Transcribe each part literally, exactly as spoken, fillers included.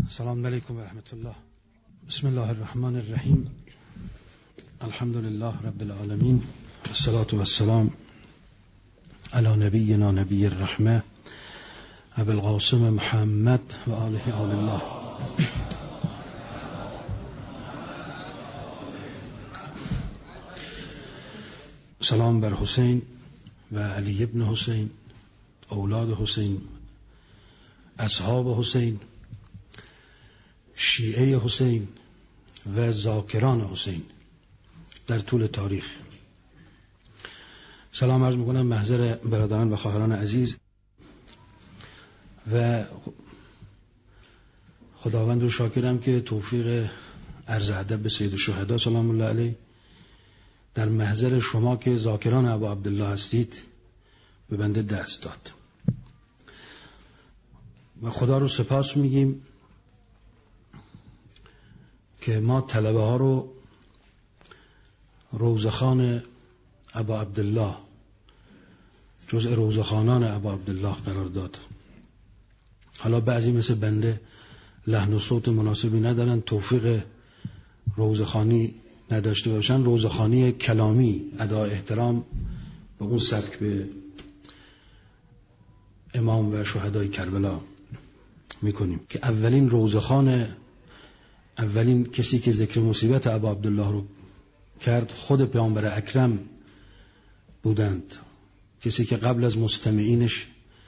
السلام علیکم و رحمت الله. بسم الله الرحمن الرحیم. الحمد لله رب العالمین. الصلاة والسلام علی نبینا نبی الرحمه ابو القاسم محمد و آله آل الله. سلام بر حسین و علی ابن حسین، اولاد حسین، اصحاب حسین، شیعه حسین و ذاکران حسین در طول تاریخ. سلام عرض میکنم محضر برادران و خواهران عزیز و خداوند رو شاکرم که توفیق عرض ادب به سید الشهدا سلام الله علیه در محضر شما که ذاکران ابا عبدالله هستید به بنده دست داد و خدا رو سپاس میگیم که ما طلبه ها رو روزخان ابا عبدالله جزء روزخانان ابا عبدالله قرار داد. حالا بعضی مثل بنده لحن و صوت مناسبی ندارن، توفیق روزخانی نداشته باشن، روزخانی کلامی ادای احترام به اون سبک به امام و شهدای کربلا میکنیم که اولین روزخان، اولین کسی که ذکر مصیبت ابا عبدالله رو کرد خود پیامبر اکرم بودند، کسی که قبل از مستمعینش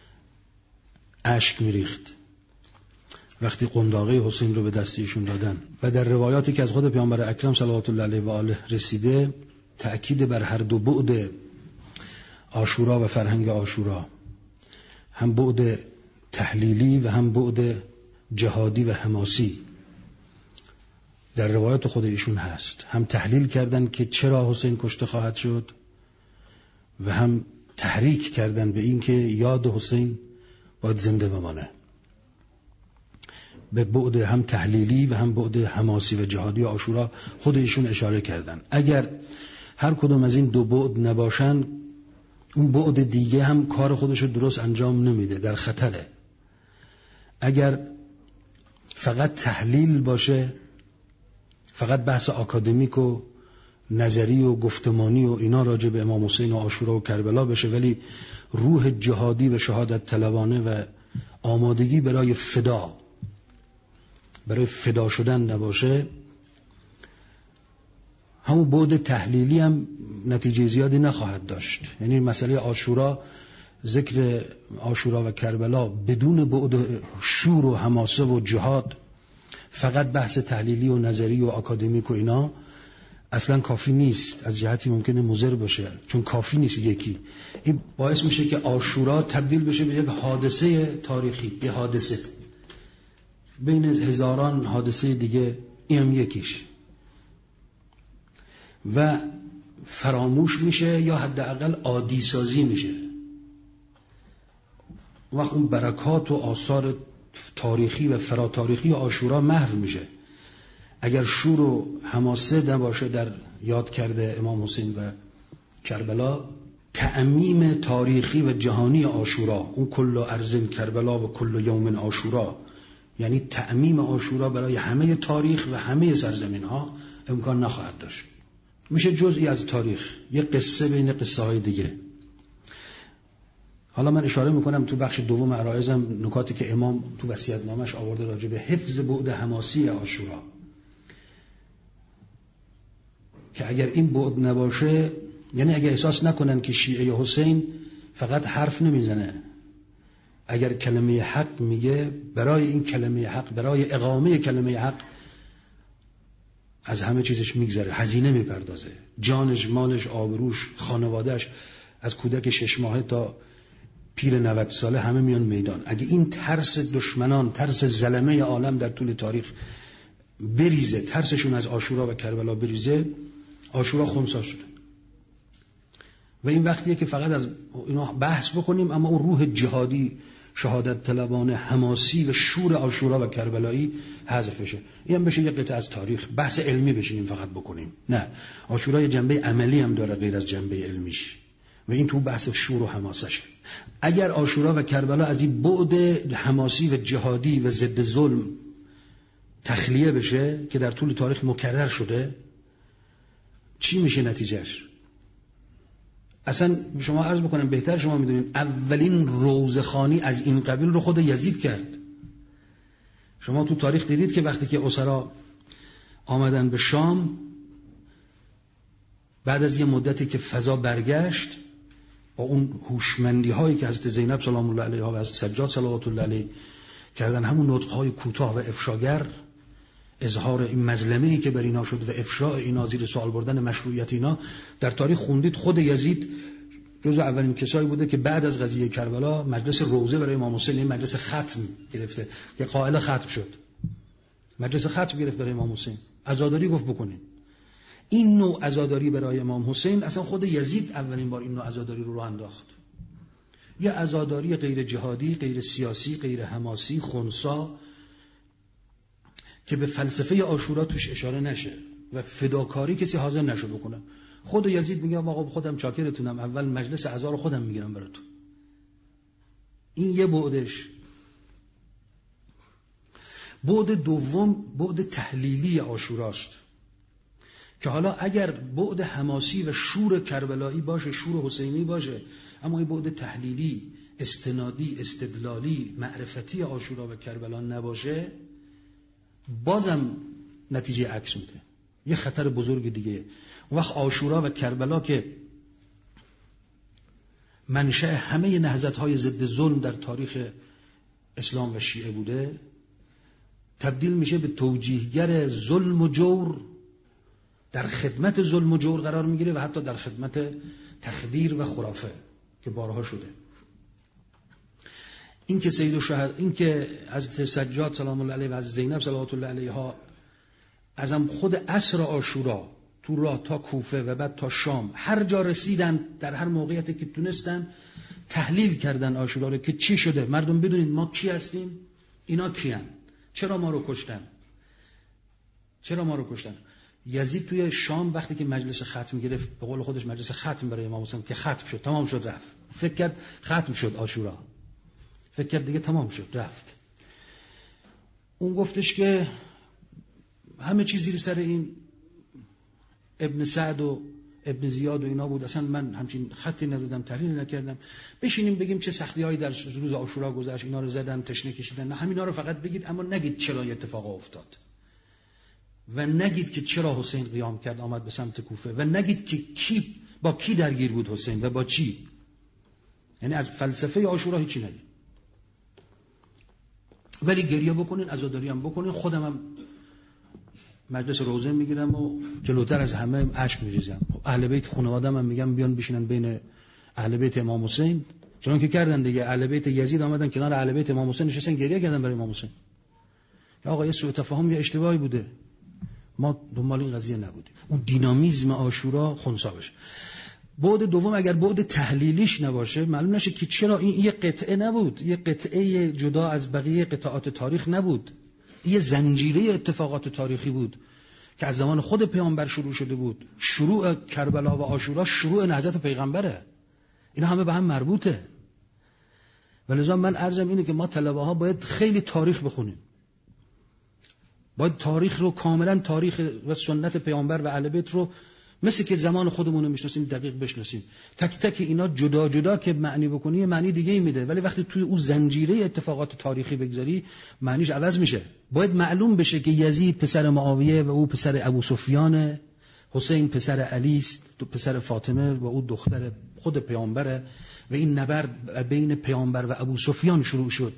اشک میریخت وقتی قنداقه حسین رو به دست ایشون دادن. و در روایاتی که از خود پیامبر اکرم صلوات الله علیه و آله رسیده تأکید بر هر دو بعد عاشورا و فرهنگ عاشورا، هم بعد تحلیلی و هم بعد جهادی و حماسی در روایت خود ایشون هست. هم تحلیل کردن که چرا حسین کشته خواهد شد و هم تحریک کردن به این که یاد حسین باید زنده بمانه. به بعد هم تحلیلی و هم بعد حماسی و جهادی عاشورا خود ایشون اشاره کردن. اگر هر کدوم از این دو بعد نباشن اون بعد دیگه هم کار خودشو درست انجام نمیده، در خطره. اگر فقط تحلیل باشه، فقط بحث آکادمیک و نظری و گفتمانی و اینا راجع به امام حسین و عاشورا و کربلا بشه، ولی روح جهادی و شهادت طلبانه و آمادگی برای فدا برای فدا شدن نباشه، همون بعد تحلیلی هم نتیجه زیادی نخواهد داشت. یعنی مسئله عاشورا، ذکر عاشورا و کربلا بدون بعد شور و حماسه و جهاد، فقط بحث تحلیلی و نظری و آکادمیک و اینا اصلا کافی نیست. از جهتی ممکنه مضر باشه، چون کافی نیست. یکی این باعث میشه که عاشورا تبدیل بشه به یک حادثه تاریخی، یه حادثه بین هزاران حادثه دیگه، این هم یکیش، و فراموش میشه یا حداقل عادی سازی میشه. وقت اون برکات و آثار تاریخی و فراتاریخی عاشورا محو میشه. اگر شور و حماسه نباشه در یاد کرده امام حسین و کربلا، تعمیم تاریخی و جهانی عاشورا، اون کل ارض کربلا و کل یوم عاشورا، یعنی تعمیم عاشورا برای همه تاریخ و همه سرزمین ها امکان نخواهد داشت. میشه جزئی از تاریخ، یه قصه بین قصه های دیگه. حالا من اشاره میکنم تو بخش دوم عرایزم نکاتی که امام تو وصیت‌نامش آورده راجع به حفظ بعد حماسی عاشورا، که اگر این بعد نباشه، یعنی اگر احساس نکنن که شیعه حسین فقط حرف نمیزنه، اگر کلمه حق میگه، برای این کلمه حق، برای اقامه کلمه حق از همه چیزش میگذره، هزینه میپردازه، جانش، مالش، آبروش، خانوادهش، از کودک شش ماهه تا پیر نود ساله همه میان میدان. اگه این ترس دشمنان، ترس ظلمه عالم در طول تاریخ بریزه، ترسشون از عاشورا و کربلا بریزه، عاشورا خنثی شده. و این وقتیه که فقط از اینا بحث بکنیم اما اون روح جهادی، شهادت طلبانه، حماسی و شور عاشورا و کربلایی حذف بشه. این هم بشه یه قطعه از تاریخ، بحث علمی بشینیم فقط بکنیم. نه، عاشورا یه جنبه عملی هم داره غیر از جنبه علمیش، و این تو بحث شور و حماسشه. اگر عاشورا و کربلا از این بعد حماسی و جهادی و ضد ظلم تخلیه بشه که در طول تاریخ مکرر شده، چی میشه نتیجهش؟ اصلا شما عرض بکنم بهتر شما میدونید اولین روزخوانی از این قبیل رو خود یزید کرد. شما تو تاریخ دیدید که وقتی که اسرا آمدن به شام، بعد از یه مدتی که فضا برگشت با اون هوشمندی هایی که حضرت زینب سلام الله علیها و حضرت سجاد صلوات الله علیه کردن، همون نطق های کوتاه و افشاگر، اظهار این مظلمه‌ای که بر اینا شد و افشاء اینا، زیر سوال بردن مشروعیت اینا، در تاریخ خوندید خود یزید جزو اولین کسایی بوده که بعد از قضیه کربلا مجلس روزه برای امام حسین، مجلس ختم گرفته که قائل ختم شد، مجلس ختم گرفت برای امام حسین، عزاداری گفت بکنین. این نوع عزاداری برای امام حسین اصلا خود یزید اولین بار این نوع عزاداری رو راه انداخت. یه عزاداری غیر جهادی، غیر سیاسی، غیر حماسی، خنثی که به فلسفه عاشورا توش اشاره نشه و فداکاری کسی حاضر نشه بکنه. خود یزید میگه آقا خودم چاکرتونم، اول مجلس عزا رو خودم میگیرم براتون. این یه بعدش. بعد دوم بعد تحلیلی عاشوراست که حالا اگر بعد حماسی و شور کربلایی باشه، شور حسینی باشه، اما این بعد تحلیلی، استنادی، استدلالی، معرفتی عاشورا و کربلا نباشه، بازم نتیجه عکس میده. یه خطر بزرگ دیگه. اون وقت عاشورا و کربلا که منشأ همه نهضت‌های ضد ظلم در تاریخ اسلام و شیعه بوده، تبدیل میشه به توجیهگر ظلم و جور، در خدمت ظلم و جور قرار میگیره و حتی در خدمت تخدیر و خرافه که بارها شده. این که سید الشهدا، این که حضرت سجاد سلام الله علیه و حضرت زینب صلوات الله علیها ازم خود عصر عاشورا تو راه تا کوفه و بعد تا شام هر جا رسیدن، در هر موقعیتی که تونستن تحلیل کردن عاشورا رو که چی شده، مردم بدونید ما کی هستیم، اینا کیان، چرا ما رو کشتن، چرا ما رو کشتن. یزید توی شام وقتی که مجلس ختم گرفت، به قول خودش مجلس ختم برای امام حسین که ختم شد، تمام شد، رفت، فکر کرد ختم شد عاشورا، فکر کرد دیگه تمام شد، رفت. اون گفتش که همه چیز زیر سر این ابن سعد و ابن زیاد و اینا بود، اصلا من همچین خطی ندادم، تحلیل نکردم، بشینیم بگیم چه سختی‌هایی در روز عاشورا گذشت، اینا رو زدن، تشنه کشیدن، نه همینا رو فقط بگید، اما نگید چرا این اتفاق افتاد و نگید که چرا حسین قیام کرد آمد به سمت کوفه و نگید که کی با کی درگیر بود حسین و با چی. یعنی از فلسفه عاشورا هیچی نگید، ولی گریه بکنین، عزاداری هم بکنین. خودم هم مجلس روزه میگیرم و جلوتر از همه اشک میریزم. اهل بیت خانواده‌ام هم میگم بیان بشینن بین اهل بیت امام حسین، چون که کردن دیگه. اهل بیت یزید آمدن کنار اهل بیت امام حسین نشستن گریه کردن برای امام حسین. آقا یه سوء تفاهم، یه اشتباهی بوده، ما دنبال این قضیه نبودیم. اون دینامیزم عاشورا خنثی بشه. بعد دوم اگر بعد تحلیلیش نباشه، معلوم نشه که چرا این یه قطعه نبود، یه قطعه جدا از بقیه قطعات تاریخ نبود، یه زنجیره اتفاقات تاریخی بود که از زمان خود پیامبر شروع شده بود. شروع کربلا و عاشورا شروع نهضت پیغمبره، اینا همه به هم مربوطه. ولذا من عرضم اینه که ما طلبه ها باید خیلی تاریخ بخونیم، باید تاریخ رو کاملا، تاریخ و سنت پیامبر و اهل بیت رو مثل که زمان خودمون رو میشناسیم دقیق بشناسیم. تک تک اینا جدا جدا که معنی بکنی معنی دیگه ای میده، ولی وقتی توی اون زنجیره اتفاقات تاریخی بگذاری معنیش عوض میشه. باید معلوم بشه که یزید پسر معاویه و او پسر ابو سفیان، حسین پسر علی است، پسر فاطمه و او دختر خود پیامبره و این نبرد بین پیامبر و ابو سفیان شروع شد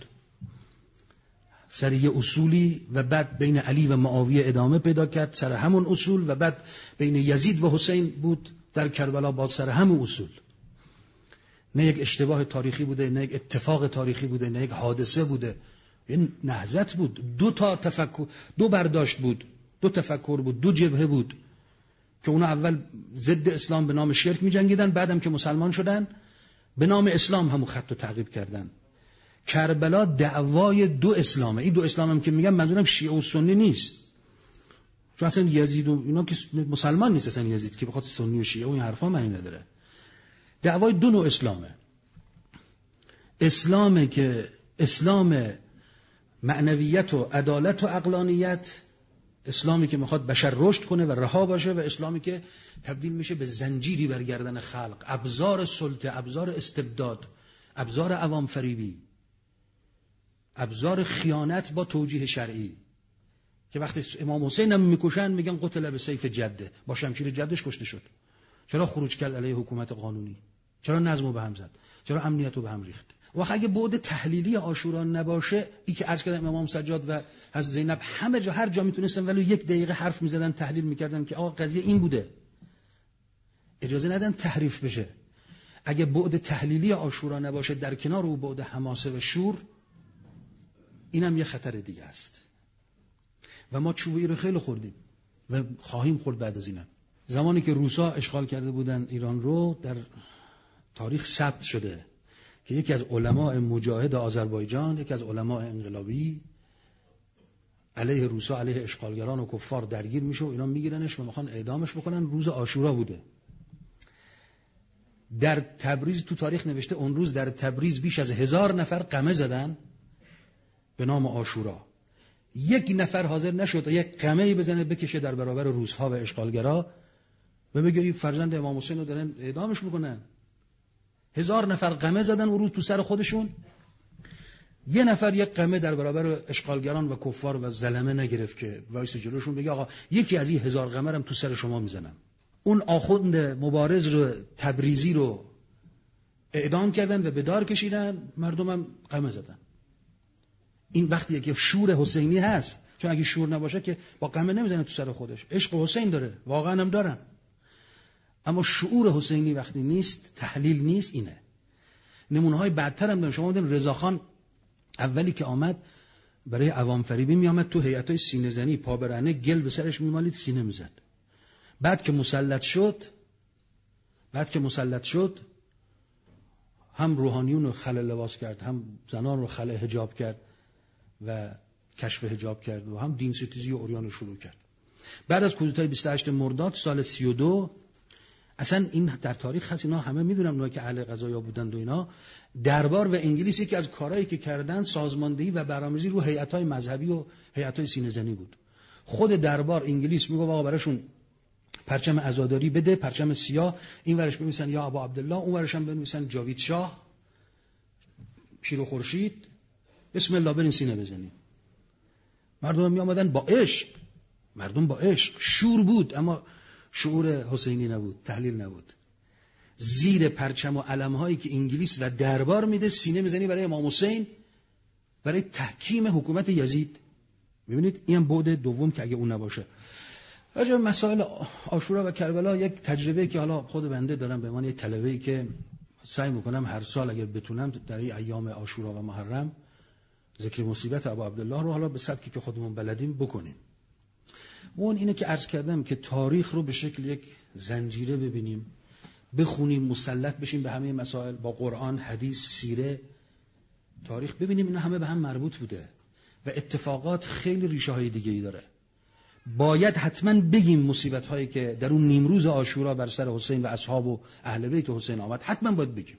سر یه اصولی و بعد بین علی و معاویه ادامه پیدا کرد سر همون اصول و بعد بین یزید و حسین بود در کربلا باز سر همون اصول. نه یک اشتباه تاریخی بوده، نه یک اتفاق تاریخی بوده، نه یک حادثه بوده، این نهضت بود. دو تا تفکر، دو برداشت بود، دو تفکر بود، دو جبهه بود که اونا اول ضد اسلام به نام شرک می جنگیدن، بعدم که مسلمان شدن به نام اسلام همون خط رو تعقیب کردن. کربلا دعوای دو اسلامه. این دو اسلام هم که میگم منظورم شیعه و سنی نیست، چون اصلا یزید و اینا که مسلمان نیست، اصلا یزید که بخاطر سنی و شیعه و این حرفا معنی نداره. دعوای دو نوع اسلامه. اسلامی که اسلام معنویت و عدالت و عقلانیت، اسلامی که میخواد بشر رشد کنه و رها باشه، و اسلامی که تبدیل میشه به زنجیری بر گردن خلق، ابزار سلطه، ابزار استبداد، ابزار عوام فریبی، ابزار خیانت با توجیه شرعی، که وقتی امام حسین هم میکشن میگن قتل به سیف جده، با شمشیر جدش کشته شد. چرا خروج کرد علیه حکومت قانونی؟ چرا نظم رو به هم زد؟ چرا امنیت رو به هم ریخت؟ و اگه بعد تحلیلی عاشورا نباشه، این که عرض کردم امام سجاد و حضرت زینب همه جا هر جا میتونستن ولی یک دقیقه حرف میزدن، تحلیل میکردن که آقا قضیه این بوده، اجازه ندن تحریف بشه. اگه بعد تحلیلی عاشورا نباشه در کنار او بعد حماسه و شور، اینم یه خطر دیگه است. و ما چوبی رو خیلی خوردیم و خواهیم خورد بعد از اینم. زمانی که روسا اشغال کرده بودن ایران رو، در تاریخ ثبت شده که یکی از علماء مجاهد آذربایجان، یکی از علماء انقلابی علیه روسا، علیه اشغالگران و کفار درگیر میشه و اینا میگیرنش و میخوان اعدامش بکنن. روز عاشورا بوده. در تبریز تو تاریخ نوشته اون روز در تبریز بیش از هزار نفر قمه زدن به نام عاشورا. یک نفر حاضر نشد یک قمه‌ای بزنه بکشه در برابر روس‌ها و اشغالگرا و بگه این فرزند امام حسین رو دارن اعدامش میکنن. هزار نفر قمه زدن اون روز تو سر خودشون، یه نفر یک قمه در برابر اشغالگران و کفار و ظلمه نگرفت که وایس جلوشون بگه آقا یکی از این هزار قمه رو تو سر شما میزنم. اون آخوند مبارز رو تبریزی رو اعدام کردن و به دار کشیدن، مردمم قمه زدن. این وقتیه که شور حسینی هست، چون اگه شور نباشه که با قمه نمیزنه تو سر خودش. عشق حسین داره، واقعا هم دارن، اما شعور حسینی وقتی نیست، تحلیل نیست. اینه نمونه های بدتر هم دارن. شما دیدین رضاخان اولی که آمد برای عوام فریبی می آمد تو هیئت‌های سینه زنی، پا برهنه گل به سرش میمالید، سینه میزد. بعد که مسلط شد بعد که مسلط شد هم روحانیون رو خلع لباس کرد، هم زنان رو خلع حجاب کرد و کشف حجاب کرد و هم دین ستیزی و عریان رو شروع کرد. بعد از کودتای بیست و هشت مرداد سال سی و دو، اصلا این در تاریخ هست، اینا همه میدونم، اونایی که اهل قضایا بودند و اینا، دربار و انگلیسی که از کارهایی که کردن سازماندهی و برنامه‌ریزی رو هیئت‌های مذهبی و هیئت‌های سینه‌زنی بود. خود دربار انگلیس میگه آقا براشون پرچم عزاداری بده، پرچم سیاه، این ورش بنویسن یا ابا عبدالله، اون ورش هم بنویسن جاوید شاه، شیر و خورشید، بسم الله برین سینه بزنید. مردم می آمدن با عشق، مردم با عشق، شور بود اما شعور حسینی نبود، تحلیل نبود. زیر پرچم و علم‌هایی که انگلیس و دربار میده سینه میزنی برای امام حسین، برای تحکیم حکومت یزید. میبینید این هم بعد دوم که اگه اون نباشه. راجع به مسائل عاشورا و کربلا یک تجربه که حالا خود بنده دارم به عنوان یک طلبه‌ای که سعی میکنم هر سال اگر بتونم در این ایام عاشورا و محرم ذکر مصیبت ابا عبدالله رو حالا به سبکی که خودمون بلدیم بکنیم. اون اینه که عرض کردم که تاریخ رو به شکل یک زنجیره ببینیم، بخونیم، مسلط بشیم به همه مسائل، با قرآن، حدیث، سیره، تاریخ ببینیم اینا همه به هم مربوط بوده و اتفاقات خیلی ریشه های دیگه ای داره. باید حتما بگیم مصیبت هایی که در اون نیمروز عاشورا بر سر حسین و اصحاب و اهل بیت حسین آمد، حتما باید بگیم.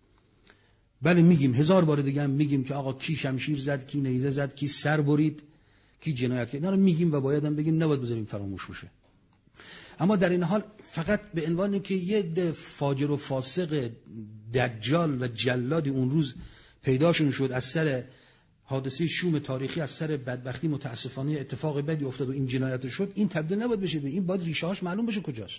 بله میگیم، هزار بار دیگه هم میگیم که آقا کی شمشیر زد، کی نیزه زد، کی سر برید، کی جنایت کرد. اینا رو میگیم و باید هم بگیم، نباید بذاریم فراموش بشه. اما در این حال فقط به عنوان که یه فاجر و فاسق دجال و جلادی اون روز پیداشون شد از سر حادثه شوم تاریخی، از سر بدبختی متاسفانه اتفاق بدی افتاد و این جنایت شد، این تبدیل نباید بشه به این. باید ریشه هاش معلوم بشه کجاست.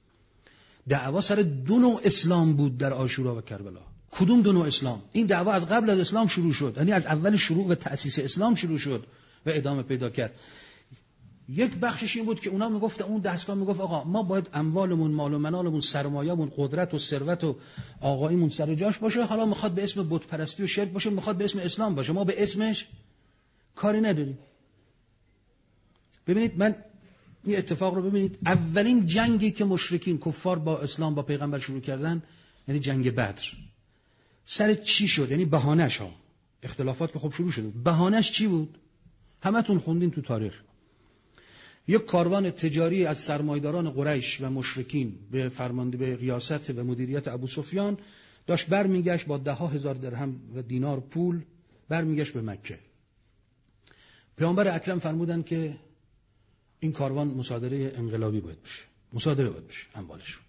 دعوا سر دو نوع اسلام بود در عاشورا و کربلا. کدوم دو نوع اسلام؟ این دعوا از قبل از اسلام شروع شد، یعنی از اول شروع و تأسیس اسلام شروع شد و ادامه پیدا کرد. یک بخشش این بود که اونا میگفت، اون دستگاه میگفت آقا ما باید اموالمون، مال و منالمون، سرمایه‌مون، قدرت و ثروت و آقاییمون سر جاش باشه. حالا میخواد به اسم بت پرستی و شرک باشه، میخواد به اسم اسلام باشه، ما به اسمش کاری نداریم. ببینید من این اتفاق رو ببینید، اولین جنگی که مشرکین کفار با اسلام با پیغمبر شروع کردن یعنی جنگ بدر. سر چی شد؟ یعنی بهانه‌اش ها، اختلافات که خب شروع شد، بهانه‌اش چی بود؟ همتون خوندین تو تاریخ. یک کاروان تجاری از سرمایه‌داران قریش و مشرکین به فرمانده به ریاست و مدیریت ابو سفیان داشت برمیگشت با ده ها هزار درهم و دینار پول، برمیگشت به مکه. پیامبر اکرم فرمودن که این کاروان مصادره انقلابی باید بشه، مصادره باید بشه اموالشون.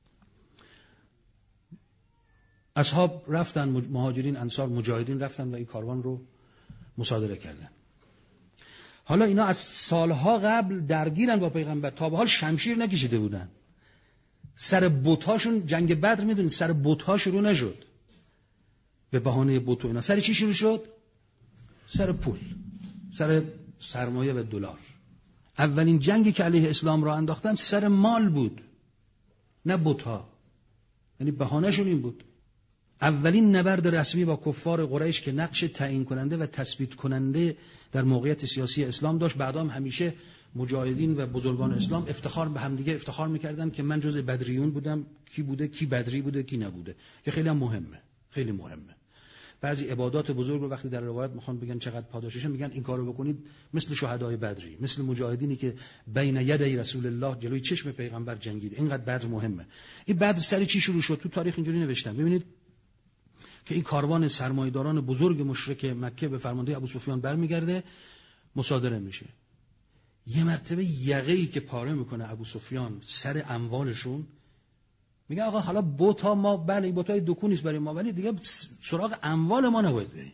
اصحاب رفتن، مهاجرین انصار مجاهدین رفتن و این کاروان رو مصادره کردن. حالا اینا از سالها قبل درگیرن با پیغمبر، تا به حال شمشیر نکشیده بودن. سر بت‌هاشون جنگ بدر میدونید سر بت‌ها شروع نشد به بهانه بت و اینا. سر چی شروع شد؟ سر پول، سر سرمایه و دلار. اولین جنگی که علیه اسلام را انداختن سر مال بود، نه بت‌ها. یعنی بهانه‌شون این بود. اولین نبرد رسمی با کفار قریش که نقش تعیین کننده و تثبیت کننده در موقعیت سیاسی اسلام داشت. بعدا هم همیشه مجاهدین و بزرگان اسلام افتخار به همدیگه افتخار میکردن که من جزء بدریون بودم، کی بوده، کی بدری بوده، کی نبوده، که خیلی هم مهمه، خیلی مهمه. بعضی عبادات بزرگ رو وقتی در روایت میخوان بگن چقدر پاداششه، میگن این کارو بکنید مثل شهدای بدری، مثل مجاهدینی که بین یدی رسول الله جلوی چشم پیغمبر جنگید. اینقدر بدر مهمه. این بدر سر چی شروع شد؟ تو تاریخ اینجوری نوشتن. ببینید که این کاروان سرمایه‌داران بزرگ مشرک مکه به فرمانده ابو سفیان برمیگرده، مصادره میشه. یه مرتبه یقه‌ای که پاره میکنه ابو سفیان سر اموالشون، میگه آقا حالا بوتا ما بله این بوتای دکون نیست برای ما، ولی دیگه سراغ اموال ما نباید بریم.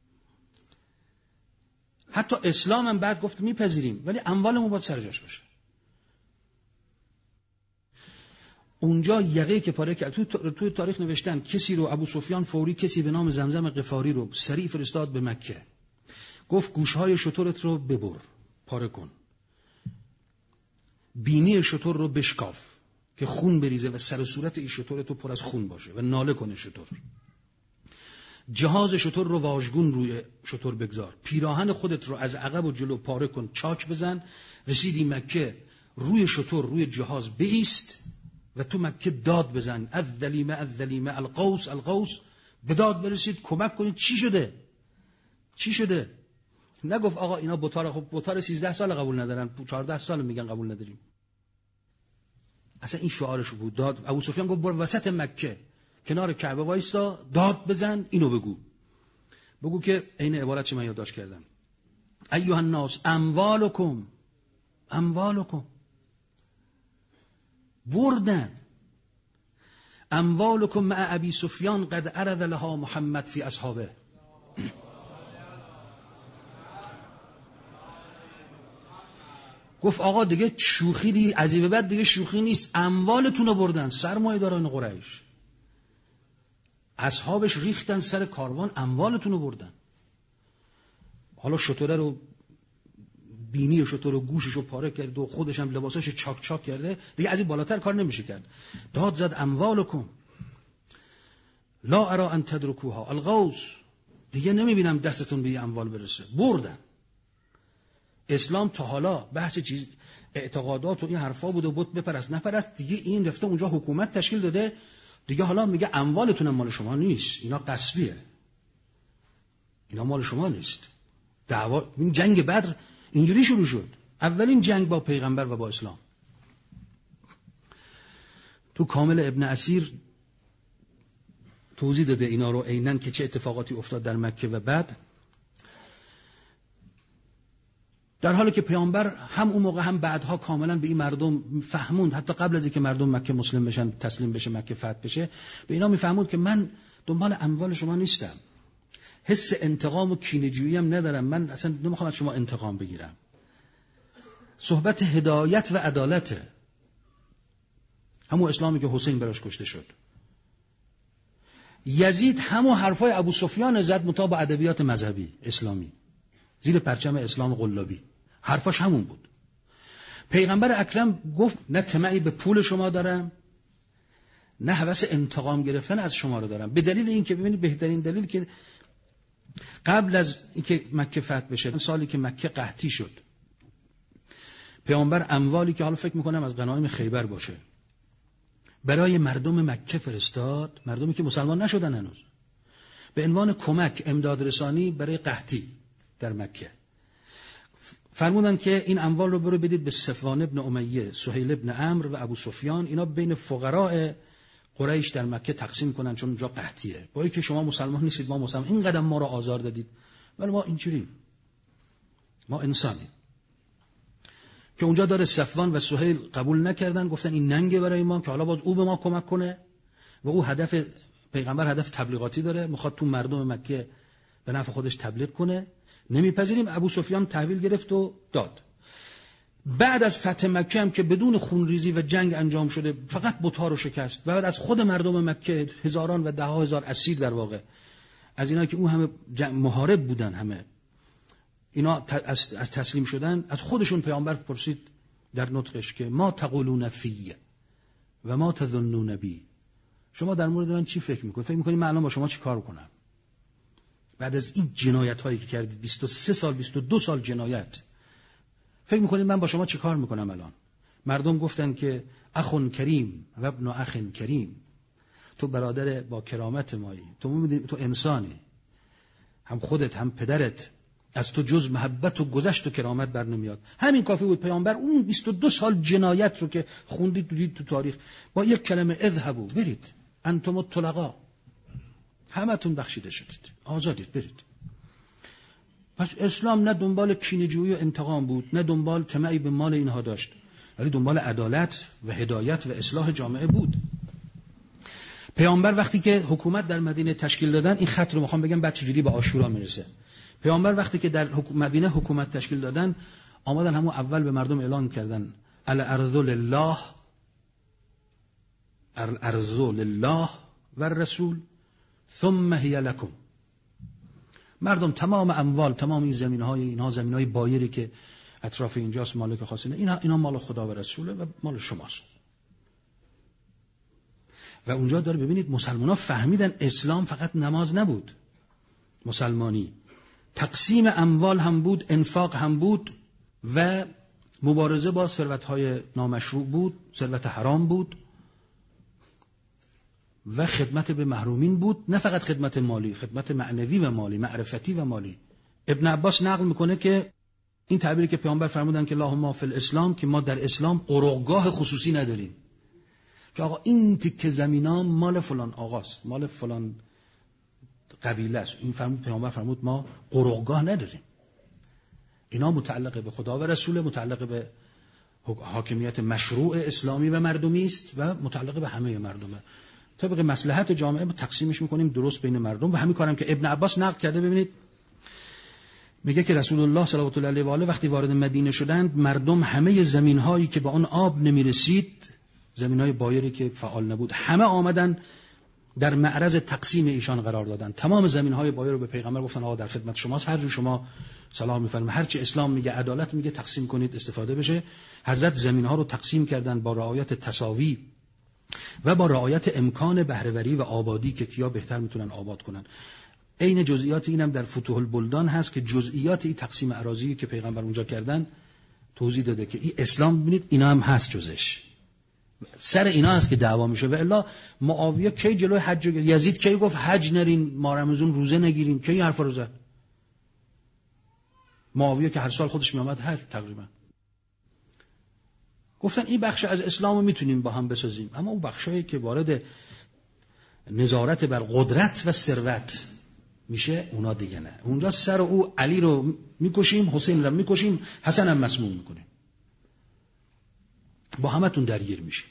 حتی اسلام هم بعد گفت میپذیریم ولی اموالمون باید سر جاش باشه. اونجا یقه‌ای که پاره کرد. تو تو تاریخ نوشتن کسی رو ابو سفیان فوری کسی به نام زمزم غفاری رو سریع فرستاد به مکه، گفت گوشهای شترت رو ببر، پاره کن، بینی شتر رو بشکاف که خون بریزه و سر و صورت این شتر تو پر از خون باشه و ناله کنه شتر، جهاز شتر رو واژگون روی شتر بگذار، پیراهن خودت رو از عقب و جلو پاره کن، چاک بزن، رسیدی مکه روی شتر روی جهاز بایست و تو مکه داد بزن، الذلیمه الذلیمه القوس القوس، به داد برسید کمک کنید. چی شده؟ چی شده؟ نگفت آقا اینا بطار، خب بطار سیزده سال قبول ندارن، چهارده سال میگن قبول نداریم. اصلا این شعارش بود. داد. ابو سفیان گفت برو وسط مکه کنار کعبه وایسا، داد بزن، اینو بگو. بگو که عین عبارت چه من یادداشت کردم. ایها الناس اموالکم اموالکم. بردن اموالکم مع ابی سفیان قد عرض لها محمد فی اصحابه. گفت آقا دیگه شوخی دی، از این به بعد دیگه شوخی نیست. اموالتون رو بردن، سرمایه‌داران قریش، اصحابش ریختن سر کاروان، اموالتون رو بردن. حالا شتره رو بینی شتر رو گوشش رو پاره کرد و خودش هم لباساش چاک چاک کرده، دیگه از این بالاتر کار نمیشه کرد. داد زد اموالکم لا ارا ان تدرکوها الغوث، دیگه نمیبینم دستتون به این اموال برسه. بردن. اسلام تا حالا بحث چیز اعتقادات و این حرفا بود و بت بپرست نپرست، دیگه این رفته اونجا حکومت تشکیل داده، دیگه حالا میگه اموالتون مال شما نیست، اینا غصبیه، اینا مال شما نیست. دعوا، این جنگ بدر اینجوری شروع شد، اولین جنگ با پیغمبر و با اسلام. تو کامل ابن اسیر توضیح داده اینا رو عیناً که چه اتفاقاتی افتاد در مکه و بعد، در حالی که پیامبر هم اون موقع هم بعدها کاملا به این مردم فهموند، حتی قبل از اینکه مردم مکه مسلم بشن، تسلیم بشه، مکه فتح بشه، به اینا میفهموند که من دنبال اموال شما نیستم، حس انتقام و کینه‌جویی هم ندارم، من اصلا نمیخوام از شما انتقام بگیرم. صحبت هدایت و عدالته، همون اسلامی که حسین براش کشته شد. یزید همون حرفای ابو سفیان زد مطابق ادبیات مذهبی اسلامی، زیر پرچم اسلام قلابی، حرفاش همون بود. پیغمبر اکرم گفت نه طمعی به پول شما دارم، نه هوس انتقام گرفتن از شما رو دارم. به دلیل این که ببینید، بهترین دلیل که قبل از اینکه مکه فتح بشه، سالی که مکه قحطی شد، پیامبر اموالی که حالا فکر میکنم از غنایم خیبر باشه برای مردم مکه فرستاد، مردمی که مسلمان نشدن هنوز، به عنوان کمک، امداد رسانی برای قحطی در مکه. فرمودن که این اموال رو برو بدید به صفوان ابن امیه، سهیل ابن عمرو و ابو سفیان، اینا بین فقراء قریش در مکه تقسیم کنن چون اونجا قحطیه. با اینکه شما مسلمان نیستید، ما مسلمان، این قدم ما رو آزار دادید، ولی ما اینجوریم، ما انسانیم. که اونجا داره صفوان و سهیل قبول نکردن، گفتن این ننگه برای ما که حالا باز او به ما کمک کنه و او هدف پیغمبر هدف تبلیغاتی داره، میخواد تو مردم مکه به نفع خودش تبلیغ کنه، نمیپذیریم. ابو سفیان تحویل گرفت و داد. بعد از فتح مکه هم که بدون خونریزی و جنگ انجام شده، فقط بت‌ها رو شکست و بعد از خود مردم مکه هزاران و ده ها هزار اسیر در واقع از اینا که اون همه محارب بودن، همه اینا از تسلیم شدن، از خودشون پیامبر پرسید در نطقش که ما تقولون فی و ما تظنون بی، شما در مورد من چی فکر میکنید؟ فکر میکنید من الان با شما چی کار کنم؟ بعد از این جنایت هایی که کردید، بیست و سه سال بیست و دو سال جنایت، فکر میکنید من با شما چی کار میکنم الان؟ مردم گفتن که اخون کریم و ابن اخن کریم، تو برادر با کرامت مایی، تو میدونی تو انسانی، هم خودت هم پدرت از تو جز محبت و گذشت و کرامت بر نمیاد. همین کافی بود پیامبر اون بیست و دو سال جنایت رو که خوندید دید تو تاریخ با یک کلمه اذهبوا، برید انتم الطلقاء، همتون بخشیده شدید، آزادید، برید. پس اسلام نه دنبال کینه‌جویی و انتقام بود، نه دنبال طمعی به مال اینها داشت، ولی دنبال عدالت و هدایت و اصلاح جامعه بود. پیامبر وقتی که حکومت در مدینه تشکیل دادن، این خط رو میخوام بگم بعد چجوری به عاشورا میرسه. پیامبر وقتی که در مدینه حکومت تشکیل دادن، آمدن همون اول به مردم اعلان کردن الارض لله، الارض لله و الرسول ثم هی لکم. مردم تمام اموال، تمام این زمینهای اینها زمینهای بایری که اطراف اینجاست مالک خاصی نه، اینا اینا مال خدا و رسوله و مال شماست. و اونجا داره ببینید مسلمان‌ها فهمیدن اسلام فقط نماز نبود، مسلمانی تقسیم اموال هم بود، انفاق هم بود و مبارزه با ثروت‌های نامشروع بود، ثروت حرام بود و خدمت به محرومین بود. نه فقط خدمت مالی، خدمت معنوی و مالی، معرفتی و مالی. ابن عباس نقل میکنه که این تعبیری که پیامبر فرمودن که اللهم فی الاسلام، که ما در اسلام قرعگاه خصوصی نداریم که آقا این تیکه زمینا مال فلان آقاست، مال فلان قبیله است. این فرمود پیامبر فرمود ما قرعگاه نداریم، اینا متعلق به خدا و رسول، متعلق به حاکمیت مشروع اسلامی و مردمی است و متعلق به همه مردمه. طبق مصلحت جامعه تقسیمش میکنیم درست بین مردم. و همین کارم که ابن عباس نقل کرده. ببینید میگه که رسول الله صلی الله علیه و آله وقتی وارد مدینه شدند، مردم همه زمینهایی که با اون آب نمیرسید، زمینهای بایری که فعال نبود، همه آمدن در معرض تقسیم ایشان قرار دادن. تمام زمینهای بایر رو به پیغمبر گفتن آقا در خدمت شماست، هر جو شما سلام میفرمایید، هر چی اسلام میگه، عدالت میگه، تقسیم کنید استفاده بشه. حضرت زمینها رو تقسیم کردن با رعایت تساوی و با رعایت امکان بهره‌وری و آبادی که کیا بهتر میتونن آباد کنن. عین جزئیات اینم در فتوح البلدان هست که جزئیات این تقسیم اراضی که پیغمبر اونجا کردن توضیح داده که این اسلام ببینید اینا هم هست، جزش سر اینا هست که دعوا میشه. و الا معاویه کی جلوی حج، یزید کی گفت حج نرین، ما رمضان روزه نگیرین، کی حرف رو زد؟ معاویه که هر سال خودش میامد حج تقریبا. گفتن این بخش از اسلام رو میتونیم با هم بسازیم، اما اون بخشایی که وارد نظارت بر قدرت و ثروت میشه اونا دیگه نه. اونجا سر او علی رو میکشیم، حسین رو میکشیم، حسن هم مسموم میکنیم، با همتون درگیر میشیم.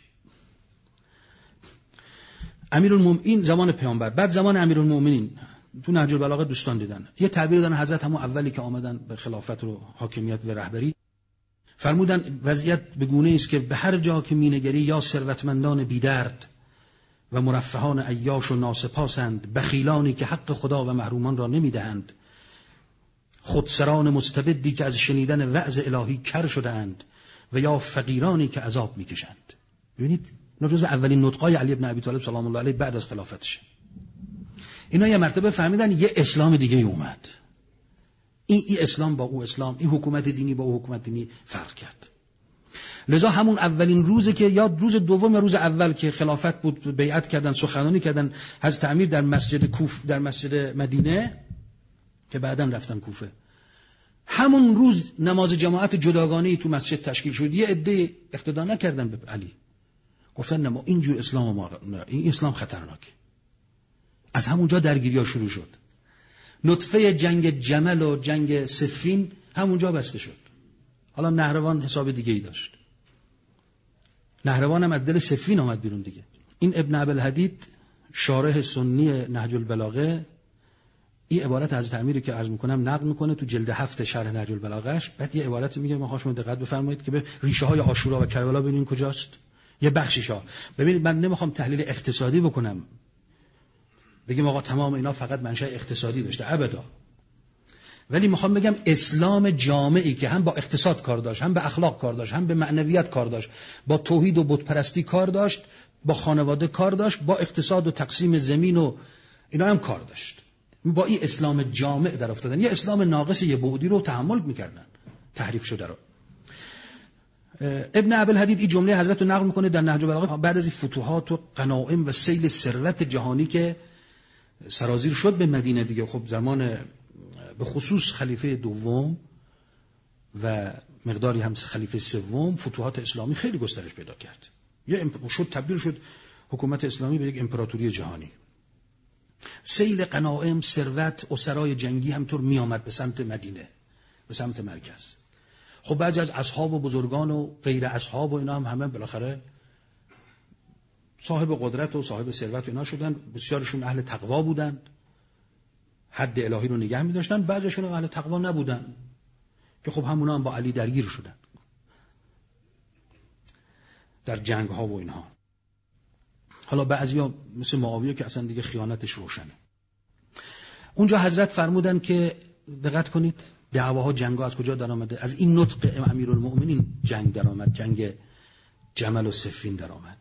امیرالمومنین زمان پیامبر، بعد زمان امیرالمومنین تو نهج البلاغه دوستان دیدن یه تعبیر دادن حضرت همون اولی که آمدن به خلافت و حاکمیت و رهبری، فرمودن وضعیت به گونه است که به هر جا که مینگری یا ثروتمندان بیدرد و مرفهان عیاش و ناسپاسند، بخیلانی که حق خدا و محرومان را نمیدهند، خودسران مستبدی که از شنیدن وعظ الهی کر شده‌اند و یا فقیرانی که عذاب میکشند. ببینید اینا جزء اولین نطقای علی بن ابی طالب سلام الله علیه بعد از خلافتش. اینا یه مرتبه فهمیدن یه اسلام دیگه اومد. این این اسلام با او اسلام، این حکومت دینی با او حکومت دینی فرق کرد. لذا همون اولین روزی که یا روز دوم یا روز اول که خلافت بود، بیعت کردن، سخنرانی کردن حضرت امیر در مسجد کوف، در مسجد مدینه که بعداً رفتن کوفه. همون روز نماز جماعت جداگانه‌ای تو مسجد تشکیل شد. یه عده اقتدا نکردن به علی، گفتن نه ما اینجور اسلام ما نه. این اسلام خطرناکه. از همونجا درگیری‌ها شروع شد. نطفه جنگ جمل و جنگ صفین همونجا بسته شد. حالا نهروان حساب دیگه ای داشت. نهروان هم از دل صفین آمد بیرون دیگه. این ابن ابوالحدید شارح سنی نهج البلاغه این عبارت حضرت امیری که عرض میکنم نقل میکنه تو جلد هفت شرح نهج البلاغهش. بعد یه عبارت میگه، ما خواهش دقت بفرمایید که به ریشه های عاشورا و کربلا ببینید کجاست. یه بخشیشا ببینید، من نمیخوام تحلیل اقتصادی بکنم بگیم آقا تمام اینا فقط منشأ اقتصادی داشته، ابدا. ولی میخوام بگم اسلام جامعی که هم با اقتصاد کار داشت، هم به اخلاق کار داشت، هم به معنویت کار داشت، با توحید و بت پرستی کار داشت، با خانواده کار داشت، با اقتصاد و تقسیم زمین و اینا هم کار داشت. با این اسلام جامع در افتادن. یه اسلام ناقص یه بعدی رو تحمل میکردن، تحریف شده رو. ابن ابوالحدید این جمله حضرت رو نقل میکنه در نهج البلاغه بعد از این فتوحات و غنایم و سیل ثروت جهانی که سرازیر شد به مدینه دیگه. خب زمان به خصوص خلیفه دوم و مقداری هم خلیفه سوم فتوحات اسلامی خیلی گسترش پیدا کرد. یه شد تبدیل شد حکومت اسلامی به یک امپراتوری جهانی. سیل غنایم، ثروت، اسرای جنگی همطور می آمد به سمت مدینه، به سمت مرکز. خب بعضی از اصحاب و بزرگان و غیر اصحاب و اینا هم همه بالاخره صاحب قدرت و صاحب ثروت و اینا شدن. بسیارشون اهل تقوا بودند، حد الهی رو نگه می داشتن. بعضیشون اهل تقوا نبودن که خب همونا هم با علی درگیر شدن در جنگ ها و اینها. حالا بعضیا مثل معاویه که اصلا دیگه خیانتش روشنه. اونجا حضرت فرمودن که دقت کنید دعواها جنگ‌ها از کجا در آمده؟ از این نطق امیرالمؤمنین جنگ در آمد، جنگ جمل و صفین در آمد.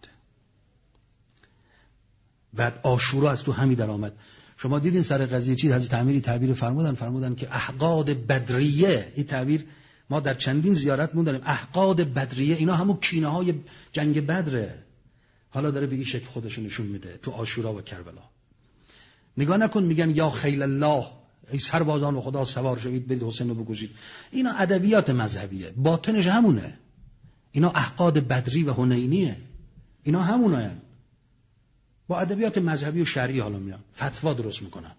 بعد عاشورا از تو همی در آمد. شما دیدین سر قضیه چی حضرت امیری تعبیر فرمودن؟ فرمودن که احقاد بدریه، این تعبیر ما در چندین زیارت موندیم. احقاد بدریه اینا همون کینه های جنگ بدره. حالا داره بگی شکل خودشو نشون میده تو عاشورا و کربلا. نگاه نکن میگن یا خیل الله، ای سربازان و خدا سوار شوید برید حسین رو بکشید. اینا ادبیات مذهبیه، باطنش همونه. اینا احقاد بدری و حنینیه، اینا همونه. با ادبیات مذهبی و شرعی حالا میان فتوا درست میکنن.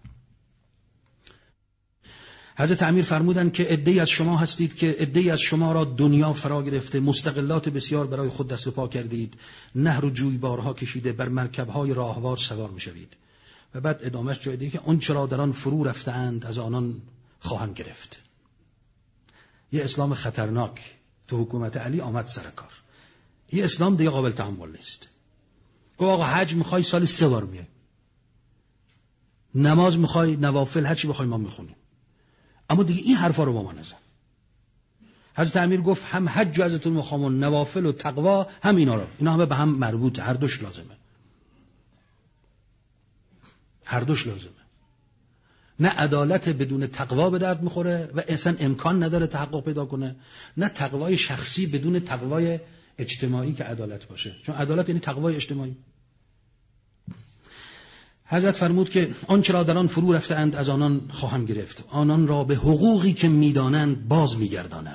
حضرت امیر فرمودن که عده‌ای از شما هستید که عده‌ای از شما را دنیا فرا گرفته، مستقلات بسیار برای خود دست و پا کردید، نهر و جویبارها کشیده، بر مرکب‌های راهوار سوار میشوید. و بعد ادامهش جای دیگه که اون چرا در آن فرو رفته‌اند از آنان خواهم گرفت. یه اسلام خطرناک تو حکومت علی آمد سر کار. یه اسلام دیگه قابل تحمل نیست. گفت آقا حج میخوای سال سه بار میای، نماز میخوای، نوافل هر چی بخوای ما میخونیم، اما دیگه این حرفا رو با ما نزن. حضرت امیر گفت هم حج ازتون میخوام و نوافل و تقوا هم اینا رو، اینا همه به هم مربوطه، هر دوش لازمه، هر دوش لازمه. نه عدالت بدون تقوا به درد میخوره و اصلا امکان نداره تحقق پیدا کنه، نه تقوای شخصی بدون تقوای اجتماعی که عدالت باشه، چون عدالت یعنی تقوای اجتماعی. حضرت فرمود که آنچه را در آن فرو رفته‌اند از آنان خواهم گرفت، آنان را به حقوقی که میدانند باز میگردانم.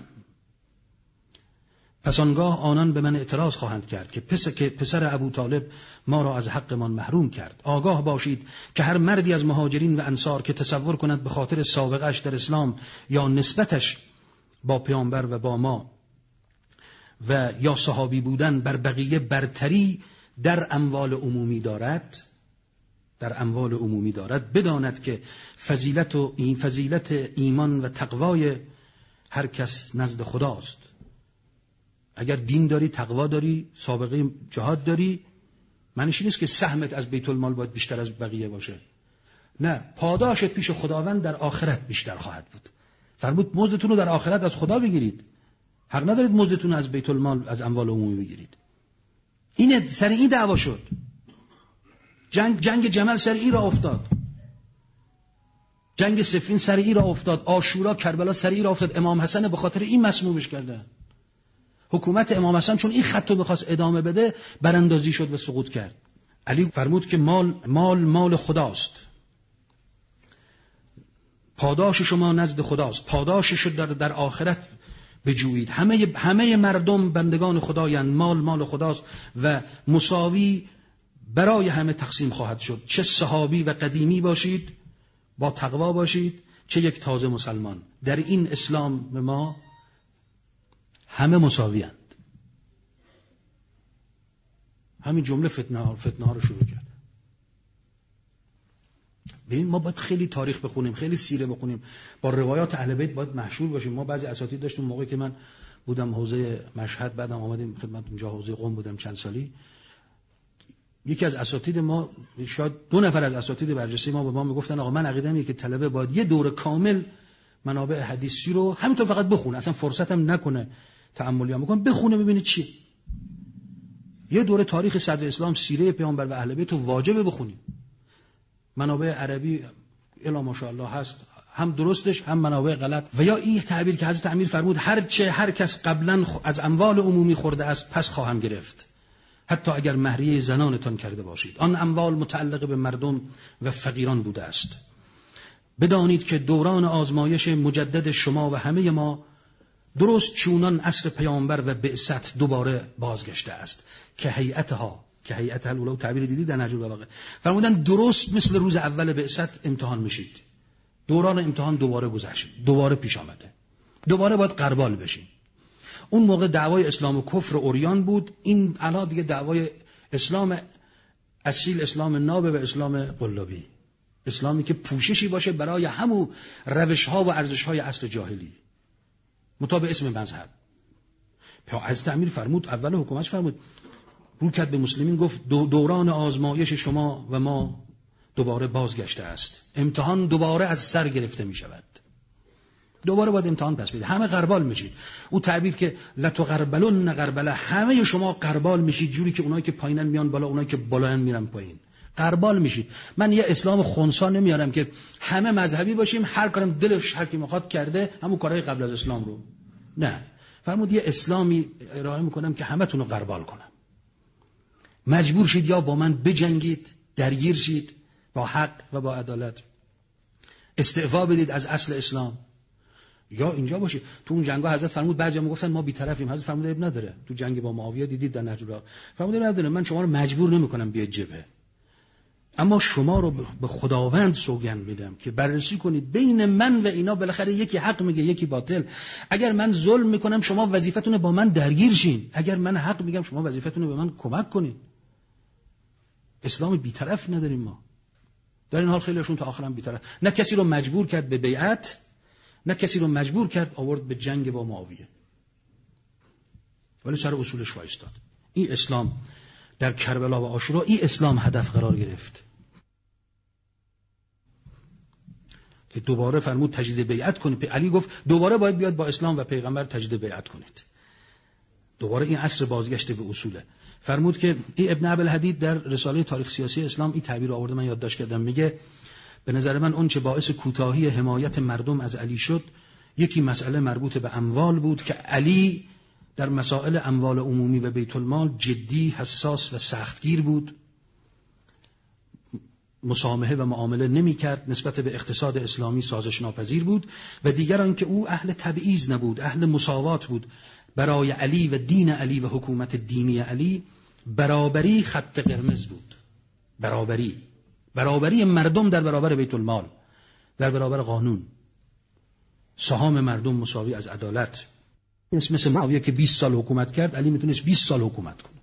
پس آنگاه آنان به من اعتراض خواهند کرد که پس که پسر ابو طالب ما را از حقمان محروم کرد. آگاه باشید که هر مردی از مهاجرین و انصار که تصور کند به خاطر سابقه‌اش در اسلام یا نسبتش با پیامبر و با ما و یا صحابی بودن بر بقیه برتری در اموال عمومی دارد، در اموال عمومی دارد، بداند که فضیلت و این فضیلت ایمان و تقوای هر کس نزد خداست. اگر دین داری، تقوا داری، سابقه جهاد داری، معنیش نیست که سهمت از بیت المال باید بیشتر از بقیه باشه. نه، پاداشت پیش خداوند در آخرت بیشتر خواهد بود. فرمود مزدتون رو در آخرت از خدا بگیرید، حق ندارید مزدتون از بیت المال از اموال عمومی بگیرید. این سر این دعوا شد. جنگ جنگ جمل سر این را افتاد، جنگ صفین سر این را افتاد، عاشورا کربلا سر این را افتاد. امام حسن به خاطر این مسمومش کردن. حکومت امام حسن چون این خط رو بخواست ادامه بده براندازی شد و سقوط کرد. علی فرمود که مال مال مال خداست، پاداش شما نزد خداست، پاداشش در در آخرت بجویید. همه همه مردم بندگان خدایند، مال مال خداست و مساوی برای همه تقسیم خواهد شد. چه صحابی و قدیمی باشید با تقوا باشید، چه یک تازه مسلمان. در این اسلام ما همه مساویند. همین جمله فتنه ها, فتنه ها رو شروع کرد. ببین ما باید خیلی تاریخ بخونیم، خیلی سیره بخونیم، با روایات اهل بیت باید مشهور باشیم. ما بعضی اساتید داشتیم موقعی که من بودم حوزه مشهد، بعدم آمدیم خدمت اونجا حوزه قم بودم چند سالی. یکی از اساتید ما، شاید دو نفر از اساتید برجسته ما به ما میگفتن آقا من عقیده‌ام اینه که طلبه باید یه دوره کامل منابع حدیثی رو همینطور فقط بخونه، اصلا فرصتم نکنه تأملی هم بکنه، بخونه ببینه چیه. یه دوره تاریخ صدر اسلام، سیره پیامبر و اهل بیت رو واجبه بخونیم. منابع عربی الا ماشاءالله هست، هم درستش هم منابع غلط. و یا این تعبیر که حضرت امیر فرمود هر چه هر کس قبلا از اموال عمومی خورده است پس خواهم گرفت، حتی اگر مهریه زنانتان کرده باشید. آن اموال متعلق به مردم و فقیران بوده است. بدانید که دوران آزمایش مجدد شما و همه ما درست چونان عصر پیامبر و بعثت دوباره بازگشته است که هیئتها که هیئت الاولی تعبیر دیدی در نهج البلاغه فرمودن درست مثل روز اول بعثت امتحان میشید. دوران امتحان دوباره گذشت، دوباره پیش آمده، دوباره باید غربال بشیم. اون موقع دعوای اسلام و کفر اوریان بود، این الان دیگه دعوای اسلام اصیل، اسلام ناب و اسلام قلابی، اسلامی که پوششی باشه برای همون روش‌ها و ارزش‌های عصر جاهلی مطابق اسم مذهب. حضرت امیر فرمود، اول حکومتش فرمود، رو کرد به مسلمین گفت دوران آزمایش شما و ما دوباره بازگشته است. امتحان دوباره از سر گرفته می شود. دوباره باید امتحان پس بده. همه غربال میشید. او تعبیر که لتغربلن غربله، همه شما غربال میشید، جوری که اونایی که پایینن میان بالا، اونایی که بالان میرن پایین. غربال میشید. من یه اسلام خنثی نمیارم که همه مذهبی باشیم، هر کارم دلش هر کی میخواد کرده، همون کارهای قبل از اسلام رو. نه. فرمود یه اسلامی ارائه میکنم که همتون رو غربال کنم. مجبور شید یا با من بجنگید، درگیر شید با حق و با عدالت، استعفا بدید از اصل اسلام، یا اینجا باشید. تو اون جنگا حضرت فرمود بعضیا میگفتن ما بی‌طرفیم، حضرت فرمود اب نداره. تو جنگ با معاویه دیدید در نهج البلاغه، فرمود اب نداره، من شما رو مجبور نمیکنم بیاید جبهه، اما شما رو به خداوند سوگند میدم که بررسی کنید بین من و اینا، بالاخره یکی حق میگه یکی باطل. اگر من ظلم میکنم شما وظیفتونه با من درگیر شین، اگر من حق میگم شما وظیفتونه به من کمک کنید. اسلام بی‌طرف نداریم ما. در این حال خیلیشون تا آخرام بی‌طرف، نه کسی رو مجبور کرد به بیعت، نه کسی رو مجبور کرد آورد به جنگ با معاویه، ولی سر اصولش وایستاد. این اسلام در کربلا و عاشورا این اسلام هدف قرار گرفت که دوباره فرمود تجدید بیعت کنید. علی گفت دوباره باید بیاد با اسلام و پیغمبر تجدید بیعت کنید. دوباره این عصر بازگشت به اصوله. فرمود که این ابن ابوالحدید در رساله تاریخ سیاسی اسلام این تعبیر آورده، من یادداشت کردم، میگه به نظر من اون چه باعث کوتاهی حمایت مردم از علی شد، یکی مسئله مربوط به اموال بود که علی در مسائل اموال عمومی و بیت المال جدی، حساس و سختگیر بود، مسامحه و معامله نمی کرد، نسبت به اقتصاد اسلامی سازش ناپذیر بود. و دیگر آنکه او اهل تبعیض نبود، اهل مساوات بود. برای علی و دین علی و حکومت دینی علی برابری خط قرمز بود. برابری برابری مردم در برابر بیت المال، در برابر قانون، سهام مردم مساوی از عدالت. مثل معاویه که بیست سال حکومت کرد، علی میتونست بیست سال حکومت کنه.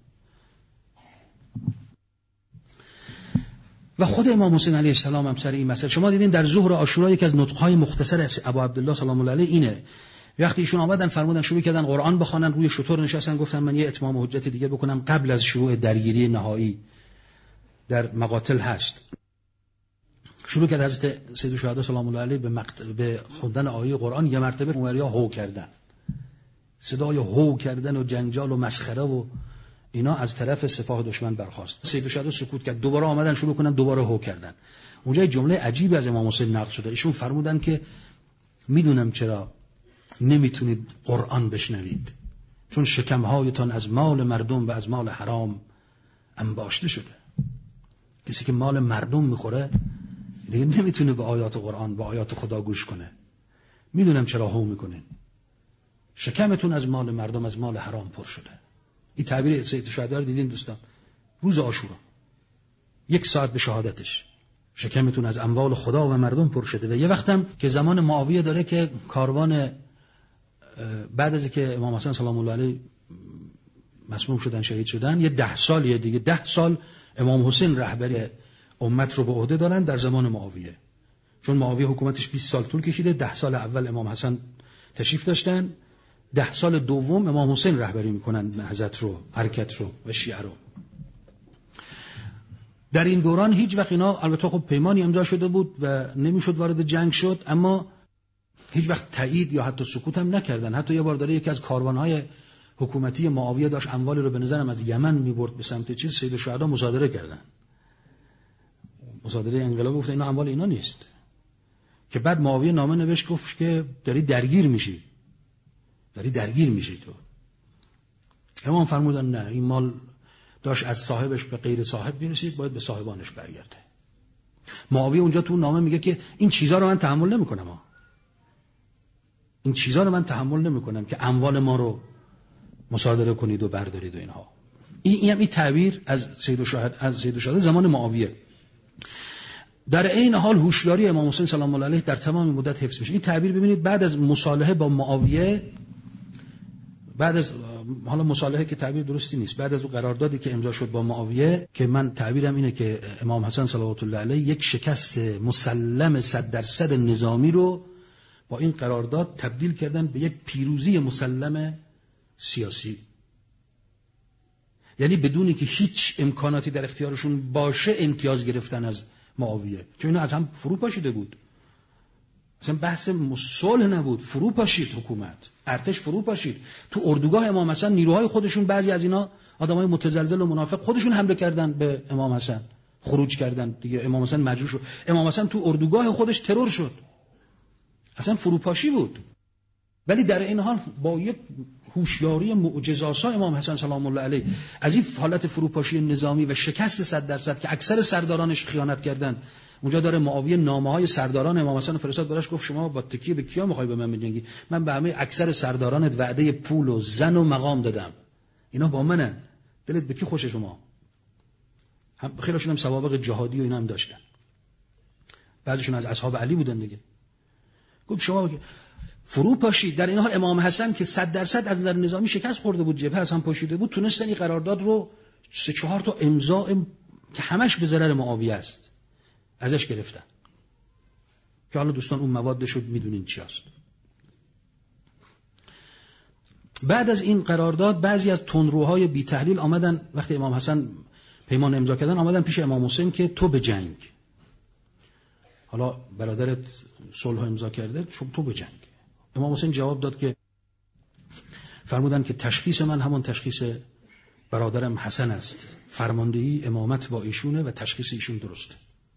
و خود امام حسین علیه السلام هم سر این مسئله، شما دیدین در ظهر عاشورا یک از نطق‌های مختصر ابو عبدالله سلام الله علیه اینه. وقتی ایشون آمدن فرمودن شروع کردن قرآن بخوانن، روی شتر نشستن، گفتن من یه اتمام حجت دیگه بکنم قبل از شروع درگیری نهایی در مقاتل هست. شروع کرد حضرت سید الشهدا سلام الله علیه به مقت... به خوندن آیه قرآن. یه مرتبه عمریا هو کردن، صدای هو کردن و جنجال و مسخره و اینا از طرف سپاه دشمن برخاست. سید الشهدا سکوت کرد، دوباره آمدن شروع کنن، دوباره هو کردن. اونجا جمله عجیبی از امام حسین نقل شده. ایشون فرمودن که میدونم چرا نمیتونید قرآن بشنوید، چون شکمهایتان از مال مردم و از مال حرام انباشته شده. کسی که مال مردم میخوره دیگه نمیتونه به آیات قرآن، به آیات خدا گوش کنه. میدونم چرا هو میکنین، شکمتون از مال مردم، از مال حرام پر شده. این تعبیر سید الشهدا رو دیدین دوستان، روز عاشورا یک ساعت به شهادتش. شکمتون از اموال خدا و مردم پر شده. و یه وقتم که زمان معاویه داره که کاروان بعد از که امام حسن سلام الله علیه مسموم شدن، شهید شدن، یه ده سالیه دیگه، ده سال امام حسین رهبری امت رو به عهده دارن در زمان معاویه. چون معاویه حکومتش بیست سال طول کشیده، ده سال اول امام حسن تشریف داشتن، ده سال دوم امام حسین رهبری میکنن نهضت رو، حرکت رو و شیعه رو. در این دوران هیچ وقت اینا، البته خب پیمانی امضا شده بود و نمیشد وارد جنگ شد، اما هیچ وقت تایید یا حتی سکوت هم نکردن. حتی یه بار داره یکی از کاروانهای حکومتی معاویه داشت اموالی رو به نظرم از یمن میبرد به سمت چیز، سید الشهدا مصادره کردن، مصادره انقلاب، گفت اینا اموال اینا نیست. که بعد معاویه نامه نوشت گفت که داری درگیر میشی، داری درگیر میشی تو. امام فرمودن نه، این مال داشت از صاحبش به غیر صاحب میرسید، باید به صاحبانش برگرده. معاویه اونجا تو نامه میگه که این چیزا رو من تحمل نمیکنم، ها. این چیزا رو من تحمل نمیکنم که اموال ما رو مصادره کنید و بردارید و اینها. این این, این تعبیر از سید الشهدا، از سید الشهدا زمان معاویه. در این حال هوشیاری امام حسین سلام الله علیه در تمام مدت حفظ میشه. این تعبیر ببینید بعد از مصالحه با معاویه، بعد از حالا مصالحه که تعبیر درستی نیست، بعد از اون قراردادی که امضا شد با معاویه، که من تعبیرم اینه که امام حسن صلوات الله علیه یک شکست مسلم صد درصد نظامی رو با این قرارداد تبدیل کردن به یک پیروزی مسلم سیاسی. یعنی بدونی که هیچ امکاناتی در اختیارشون باشه امتیاز گرفتن از معاویه، چون اینا از هم فرو پاشیده بود. مثلا بحث صلح نبود، فرو پاشید حکومت، ارتش فرو پاشید. تو اردوگاه امام حسن نیروهای خودشون، بعضی از اینا آدمای متزلزل و منافق، خودشون حمله کردن به امام حسن، خروج کردن دیگه. امام حسن مجروح شد، امام حسن تو اردوگاه خودش ترور شد، اصلا فروپاشی بود. ولی در این حال با یک هوشیاری معجزه‌آسا امام حسن سلام الله علیه از این حالت فروپاشی نظامی و شکست صد درصد که اکثر سردارانش خیانت کردن، اونجا داره معاویه نامه‌های سرداران امام حسن فرستاد براش، گفت شما با تکیه به کیا می‌خوای به من بجنگی؟ من به همه اکثر سردارانت وعده پول و زن و مقام دادم، اینا با منن، دلت به کی خوشه شما؟ هم خیلیشون هم سوابق جهادی و اینا هم داشتن، بعضیشون از اصحاب علی بودن دیگه. گفت شما فرو پاشید. در این حال امام حسن که صد درصد از نظر نظامی شکست خورده بود، جبهه از هم پاشیده بود، تونستن این قرارداد رو سه چهار تا امضا ام... که همش به ضرر معاویه است ازش گرفتن، که حالا دوستان اون موادش رو میدونین چی است. بعد از این قرارداد بعضی از تندروهای بی تحلیل آمدن، وقتی امام حسن پیمان امضا کردن آمدن پیش امام حسین که تو به جنگ، حالا برادرت صلح امضا کرده، تو به جنگ. امام حسین جواب داد که فرمودن که تشخیص من همون تشخیص برادرم حسن است، فرماندهی امامت با ایشونه و تشخیص ایشون درسته.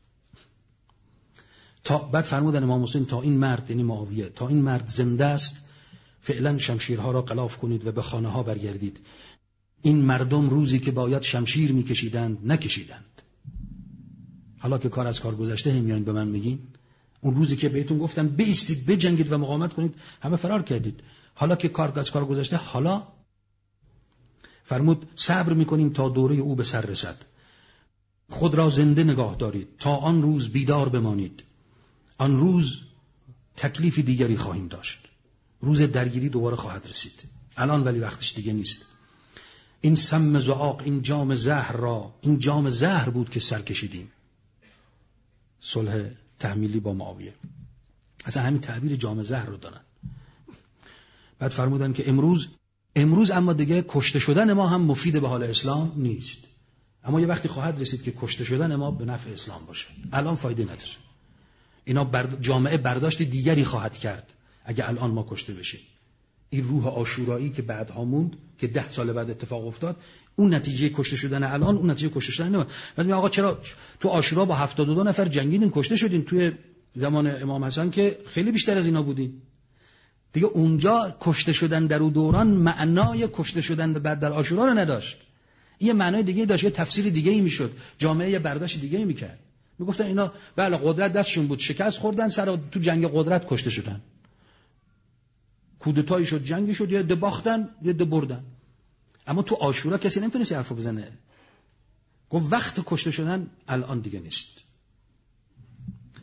تا بعد فرمودن امام حسین تا این مرد، یعنی معاویه، تا این مرد زنده است فعلا شمشیرها را غلاف کنید و به خانه ها برگردید. این مردم روزی که باید شمشیر میکشیدند نکشیدند. حالا که کار از کار گذشته همیان به من میگین، اون روزی که بهتون گفتن بایستید بجنگید و مقاومت کنید همه فرار کردید. حالا که کار از کار گذشته، حالا فرمود صبر میکنیم تا دوره او به سر رسد. خود را زنده نگاه دارید تا آن روز بیدار بمانید. آن روز تکلیف دیگری خواهیم داشت. روز درگیری دوباره خواهد رسید. الان ولی وقتش دیگه نیست. این سم زعاق، این جام زهر را، این جام زهر بود که سر کشیدیم. صلح تحمیلی با معاویه. اصلا همین تعبیر جام زهر رو دارن. بعد فرمودن که امروز امروز اما دیگه کشته شدن ما هم مفید به حال اسلام نیست، اما یه وقتی خواهد رسید که کشته شدن ما به نفع اسلام باشه. الان فایده نداره. اینا برد... جامعه برداشت دیگری خواهد کرد اگه الان ما کشته بشیم. این روح عاشورایی که بعدها موند، که ده سال بعد اتفاق افتاد، اون نتیجه کشته شدن الان، اون نتیجه کشته شدن نه. بعد آقا چرا تو عاشورا با هفتاد و دو نفر جنگیدین کشته شدین، توی زمان امام حسن که خیلی بیشتر از اینا بودین دیگه. اونجا کشته شدن در اون دوران معنای کشته شدن بعد در عاشورا رو نداشت، یه معنای دیگه داشت، یه تفسیر دیگه ای میشد، جامعه یه برداشت دیگه ای میکرد. میگفتن اینا بله قدرت دستشون بود، شکست خوردن، سر تو جنگ قدرت کشته شدن، کودتایی شد، جنگی شد، یه ده باختن یه ده بردن. اما تو عاشورا کسی نمیتونه حرفو بزنه. گفت وقت کشته شدن الان دیگه نیست.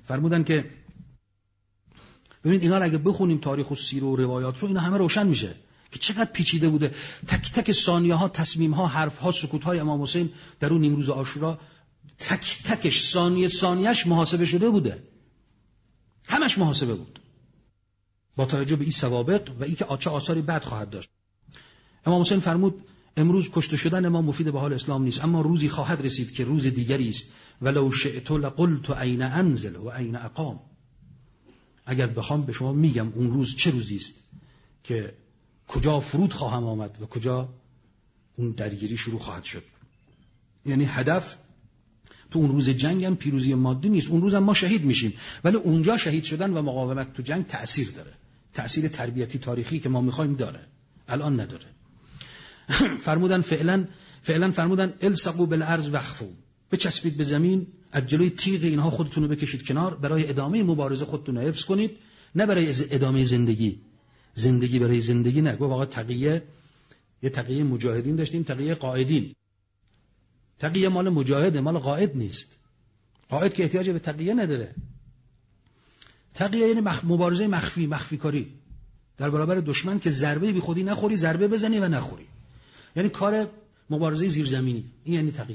فرمودن که ببینید اینا رو اگه بخونیم تاریخ و سیر و روایات رو، اینا همه روشن میشه که چقدر پیچیده بوده. تک تک ثانیه ها، تصمیم ها، حرف ها، سکوت های امام حسین در اون نیمروز عاشورا، تک تکش ثانیه ثانیهش محاسبه شده بوده، همش محاسبه بود با توجه به این سوابق و این که چه آثاری بعد خواهد داشت. امام حسین فرمود امروز کشته شدن ما مفید به حال اسلام نیست، اما روزی خواهد رسید که روز دیگری است. ولو شئت لقلت عین انزل و عین اقام. اگر بخوام به شما میگم اون روز چه روزی است که کجا فرود خواهم آمد و کجا اون درگیری شروع خواهد شد. یعنی هدف تو اون روز جنگ هم پیروزی مادی نیست، اون روز هم ما شهید میشیم، ولی اونجا شهید شدن و مقاومت تو جنگ تأثیر داره، تأثیر تربیتی تاریخی که ما میخوایم داره، الان نداره. فرمودن فعلا فعلا فرمودن الصقوا بالارض وخفوا، بچسبید به زمین، از جلوی تیغ اینها خودتون رو بکشید کنار، برای ادامه مبارزه خودتون رو حفظ کنید، نه برای ادامه زندگی. زندگی برای زندگی نه. گفت واقعا تقیه، یه تقیه مجاهدین داشتیم، تقیه قائدین. تقیه مال مجاهده، مال قائد نیست. قائد که احتیاج به تقیه نداره. تقیه یعنی مخ... مبارزه مخفی، مخفی کاری در برابر دشمن که ضربه بی خودی نخوری، ضربه بزنی و نخوری. یعنی کار مبارزه زیرزمینی، این یعنی تقیه.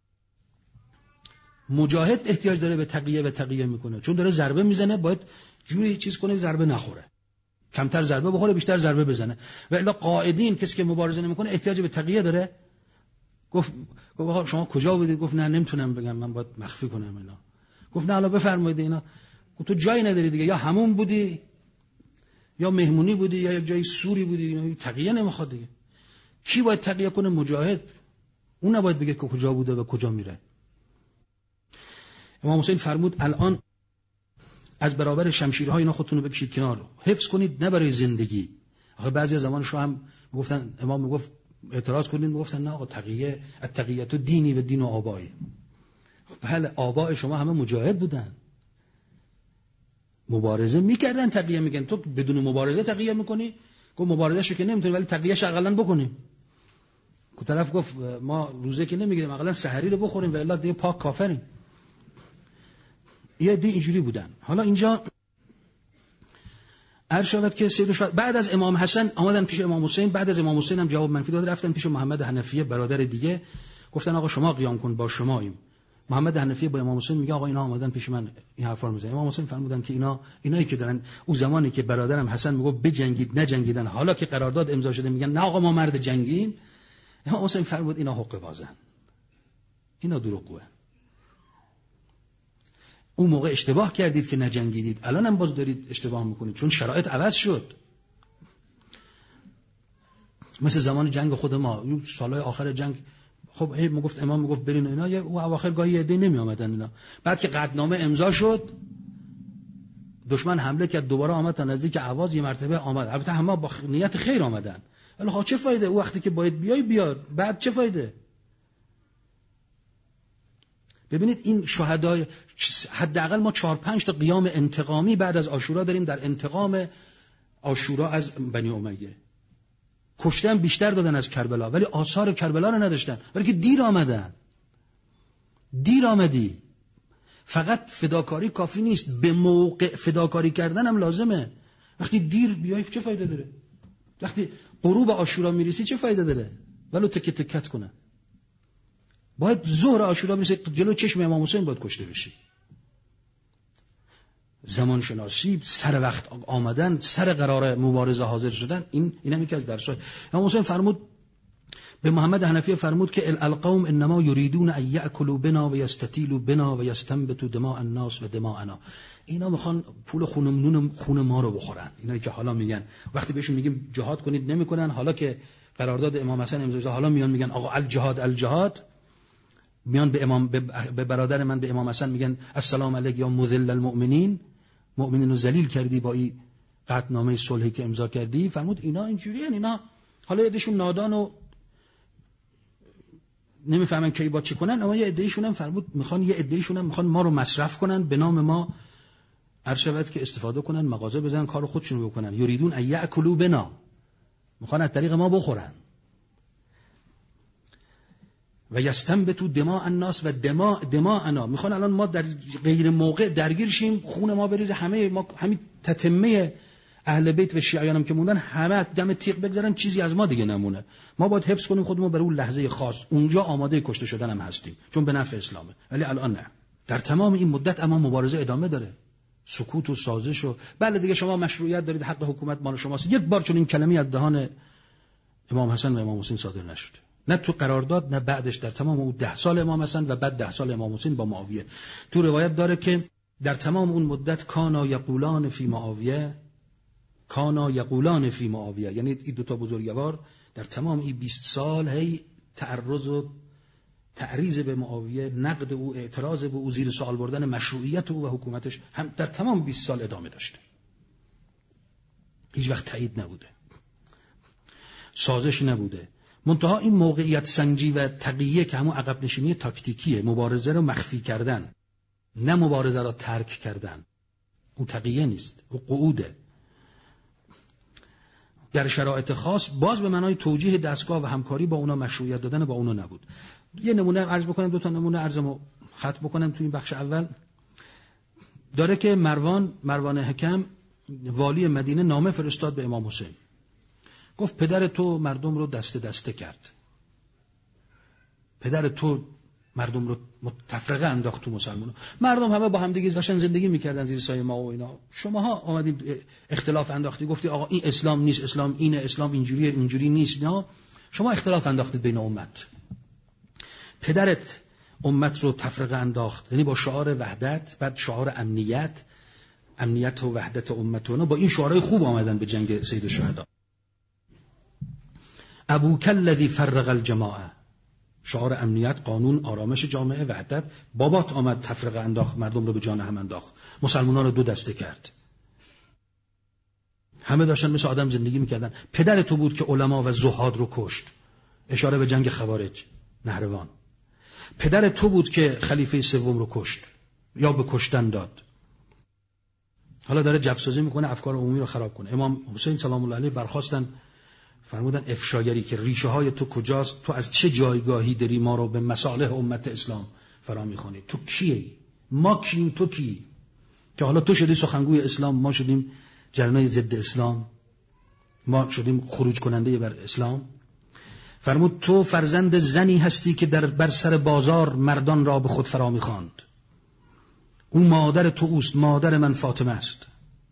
مجاهد احتیاج داره به تقیه و تقیه میکنه، چون داره ضربه میزنه، باید جوری چیز کنه ضربه نخوره، کمتر ضربه بخوره، بیشتر ضربه بزنه. و الا قائدین، کسی که مبارزه نمیکنه احتیاج به تقیه داره. گفت گفت شما کجا بودید؟ گفت نه نمیتونم بگم، من باید مخفی کنم اینا. گفت نه حالا بفرمایید اینا. گفت تو جایی نداری دیگه، یا همون بودی یا مهمونی بودی یا یک جای سوری بودی، اینا تقیه نمیخواد دیگه. کی باید تقیه کنه؟ مجاهد. اون نباید بگه که کجا بوده و کجا میره. امام حسین فرمود الان از برابر شمشیرهای اینا خودتون رو بکشید کنار، حفظ کنید، نه برای زندگی. آخه بعضی از زمان شو هم میگفتن، امام میگفت اعتراض کنید، میگفتن نه آقا تقیه، التقیه دینی و دین و آبایی. بله آبای شما همه مجاهد بودن، مبارزه میکردن، تقیه میگن. تو بدون مبارزه تقیه میکنی؟ گفت مبارزه شو که نمیتونی، ولی تقیهش اقلا بکنیم. که طرف گفت ما روزه که نمیگیریم، اقلا سحری رو بخوریم و الا دیگه پاک کافریم. یه دی اینجوری بودن. حالا اینجا عرض شود که سید شهدا بعد از امام حسن آمدن پیش امام حسین، بعد از امام حسین هم جواب منفی داد، رفتن پیش محمد حنفیه برادر دیگه، گفتن آقا شما قیام کن، با شماییم. محمد حنفیه با امام حسین میگه آقا اینا آمدن پیش من این حرفا رو میزنن. امام حسین فرمودن که اینا اینایی که دارن اون زمانی که برادرم حسن میگه بجنگید نجنگیدن، حالا که قرارداد امضا شده میگن نه آقا ما مرد جنگیم. امام حسین فرمود اینا حق بازن، اینا دروغگوئن. اون موقع اشتباه کردید که نجنگیدید، الان هم باز دارید اشتباه میکنید، چون شرایط عوض شد. مثل زمان جنگ خود ما، اون سالهای آخر جنگ، خب هی میگفت امام میگفت برین اینا، یه او اواخر گاهی عده نمی اومدن اینا. بعد که قطعنامه امضا شد، دشمن حمله کرد، دوباره آمد تا نزدیک اهواز، یه مرتبه آمد. البته همه با نیت خیر آمدن، ولی خب چه فایده؟ او وقتی که باید بیای بیاد، بعد چه فایده؟ ببینید این شهدای، حداقل ما چهار پنج تا قیام انتقامی بعد از عاشورا داریم در انتقام عاشورا از بنی امیه. کشتن بیشتر دادن از کربلا، ولی آثار کربلا رو نداشتن، ولی که دیر آمدن. دیر آمدی. فقط فداکاری کافی نیست، به موقع فداکاری کردن هم لازمه. وقتی دیر بیای چه فایده داره؟ وقتی غروب عاشورا میرسی چه فایده داره؟ ولو تک تکت کنه. باید ظهر عاشورا میرسه جلو چشم امام حسین باید کشته بشی. زمان شناسی، سر وقت آمدن، سر قرار مبارزه حاضر شدن، این اینم یکی از درس‌های امام حسین. فرمود به محمد حنفیه فرمود که القوم انما یریدون ان یاکلوا بنا و یستطیلوا بنا و یستنبتوا دماء الناس و دماءنا. اینا میخوان پول خونمون خون ما رو بخورن. اینایی که حالا میگن وقتی بهشون میگیم جهاد کنید نمیکنن، حالا که قرارداد امام حسن امضا شده حالا میان میگن آقا الجهاد الجهاد. میان به امام به برادر من به امام حسن میگن السلام علیک یا مذل المؤمنین، مؤمنین رو ذلیل کردی با این قطعنامه صلحی که امضا کردی. فرمود اینا اینجوریه، اینا حالا یدشون نادان و نمیفهمن کی با چی کنن، اما یه عده‌ایشون هم فرمود میخوان یه عده‌ایشون هم میخوان ما رو مصرف کنن، به نام ما عرض شود که استفاده کنن، مغازه بزنن، کار خودشون رو بکنن. یریدون ان یاکلوا بنا، میخوان از طریق ما بخورن. و یستنبتوا دماء الناس و دماء دماءنا. میخوان الان ما در غیر موقع درگیر شیم، خون ما بریزه، همه ما همین تتمه اهل بیت و شیعیان هم که موندن همه دم تیغ بگذارن، چیزی از ما دیگه نمونه. ما باید حفظ کنیم خودمون برای اون لحظه خاص، اونجا آماده کشته شدن هم هستیم چون به نفع اسلامه. ولی الان نه. در تمام این مدت اما مبارزه ادامه داره، سکوت و سازش و بله دیگه شما مشروعیت دارید، حق حکومت مال شماست. یک بار چون این کلمه از دهان امام حسن و امام حسین صادر نشد، نه تو قرارداد نه بعدش، در تمام اون ده سال امام حسن و بعد ده سال امام حسین با معاویه. تو روایت داره که در تمام اون مدت کانا یقولان فی معاویه، کانا یقولان فی معاویه، یعنی این دو تا بزرگوار در تمام این بیست سال هی تعرض و تعریض به معاویه، نقد او، اعتراض به او، زیر سوال بردن مشروعیت او و حکومتش هم در تمام بیست سال ادامه داشته. هیچ وقت تایید نبوده، سازش نبوده. منتها این موقعیت سنجی و تقیه که همون عقب نشینی تاکتیکیه، مبارزه رو مخفی کردن، نه مبارزه رو ترک کردن. اون تقیه نیست، اون قعوده. در شرایط خاص باز به معنای توجیه دستگاه و همکاری با اونا، مشروعیت دادن با اونا نبود. یه نمونه عرض بکنم، دو تا نمونه عرضمو ختم بکنم تو این بخش اول. داره که مروان مروان حکم والی مدینه نامه فرستاد به امام حسین، گفت پدر تو مردم رو دسته دسته کرد، پدر تو مردم رو تفرقه انداخت تو مسلمان‌ها، مردم همه با هم دیگه داشتن زندگی میکردن زیر سایه ما و اینا، شماها آمدید اختلاف انداختی، گفتی آقا این اسلام نیست، اسلام اینه، اسلام اینجوریه، اینجوری نیست. نه، شما اختلاف انداختید بین امت. پدرت امت رو تفرقه انداخت، یعنی با شعار وحدت، بعد شعار امنیت، امنیت و وحدت امت، و با این شعارهای خوب آمدن به جنگ سید الشهدا. ابوک الذی فرق الجماعه، شعار امنیت، قانون، آرامش جامعه، وحدت. بابات آمد تفرقه انداخت، مردم رو به جان هم انداخت، مسلمانان رو دو دسته کرد، همه داشتن مثل آدم زندگی میکردن. پدر تو بود که علما و زهاد رو کشت، اشاره به جنگ خوارج نهروان. پدر تو بود که خلیفه سوم رو کشت یا به کشتن داد. حالا داره جفسازی میکنه، افکار عمومی رو خراب کنه. امام حسین سلام الله علیه برخواستن، فرمودن افشاگری که ریشه های تو کجاست، تو از چه جایگاهی داری ما رو به مصالح امت اسلام فرا میخوانی، تو کیه؟ ما کیم، تو کی؟ که حالا تو شدی سخنگوی اسلام، ما شدیم جریانای ضد اسلام، ما شدیم خروج کننده بر اسلام. فرمود تو فرزند زنی هستی که در بر سر بازار مردان را به خود فرا میخواند. اون مادر تو اوست، مادر من فاطمه است.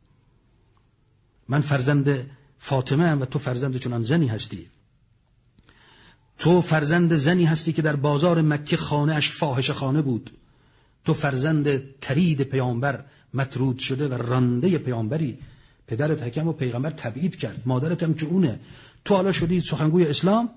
من فرزند فاطمه ام و تو فرزند چنان زنی هستی. تو فرزند زنی هستی که در بازار مکه خانه اش فاحشه خانه بود. تو فرزند ترید پیامبر مطرود شده و رانده پیامبری. پدرت حکم و پیغمبر تبعید کرد، مادرت هم که اونه. تو حالا شدی سخنگوی اسلام،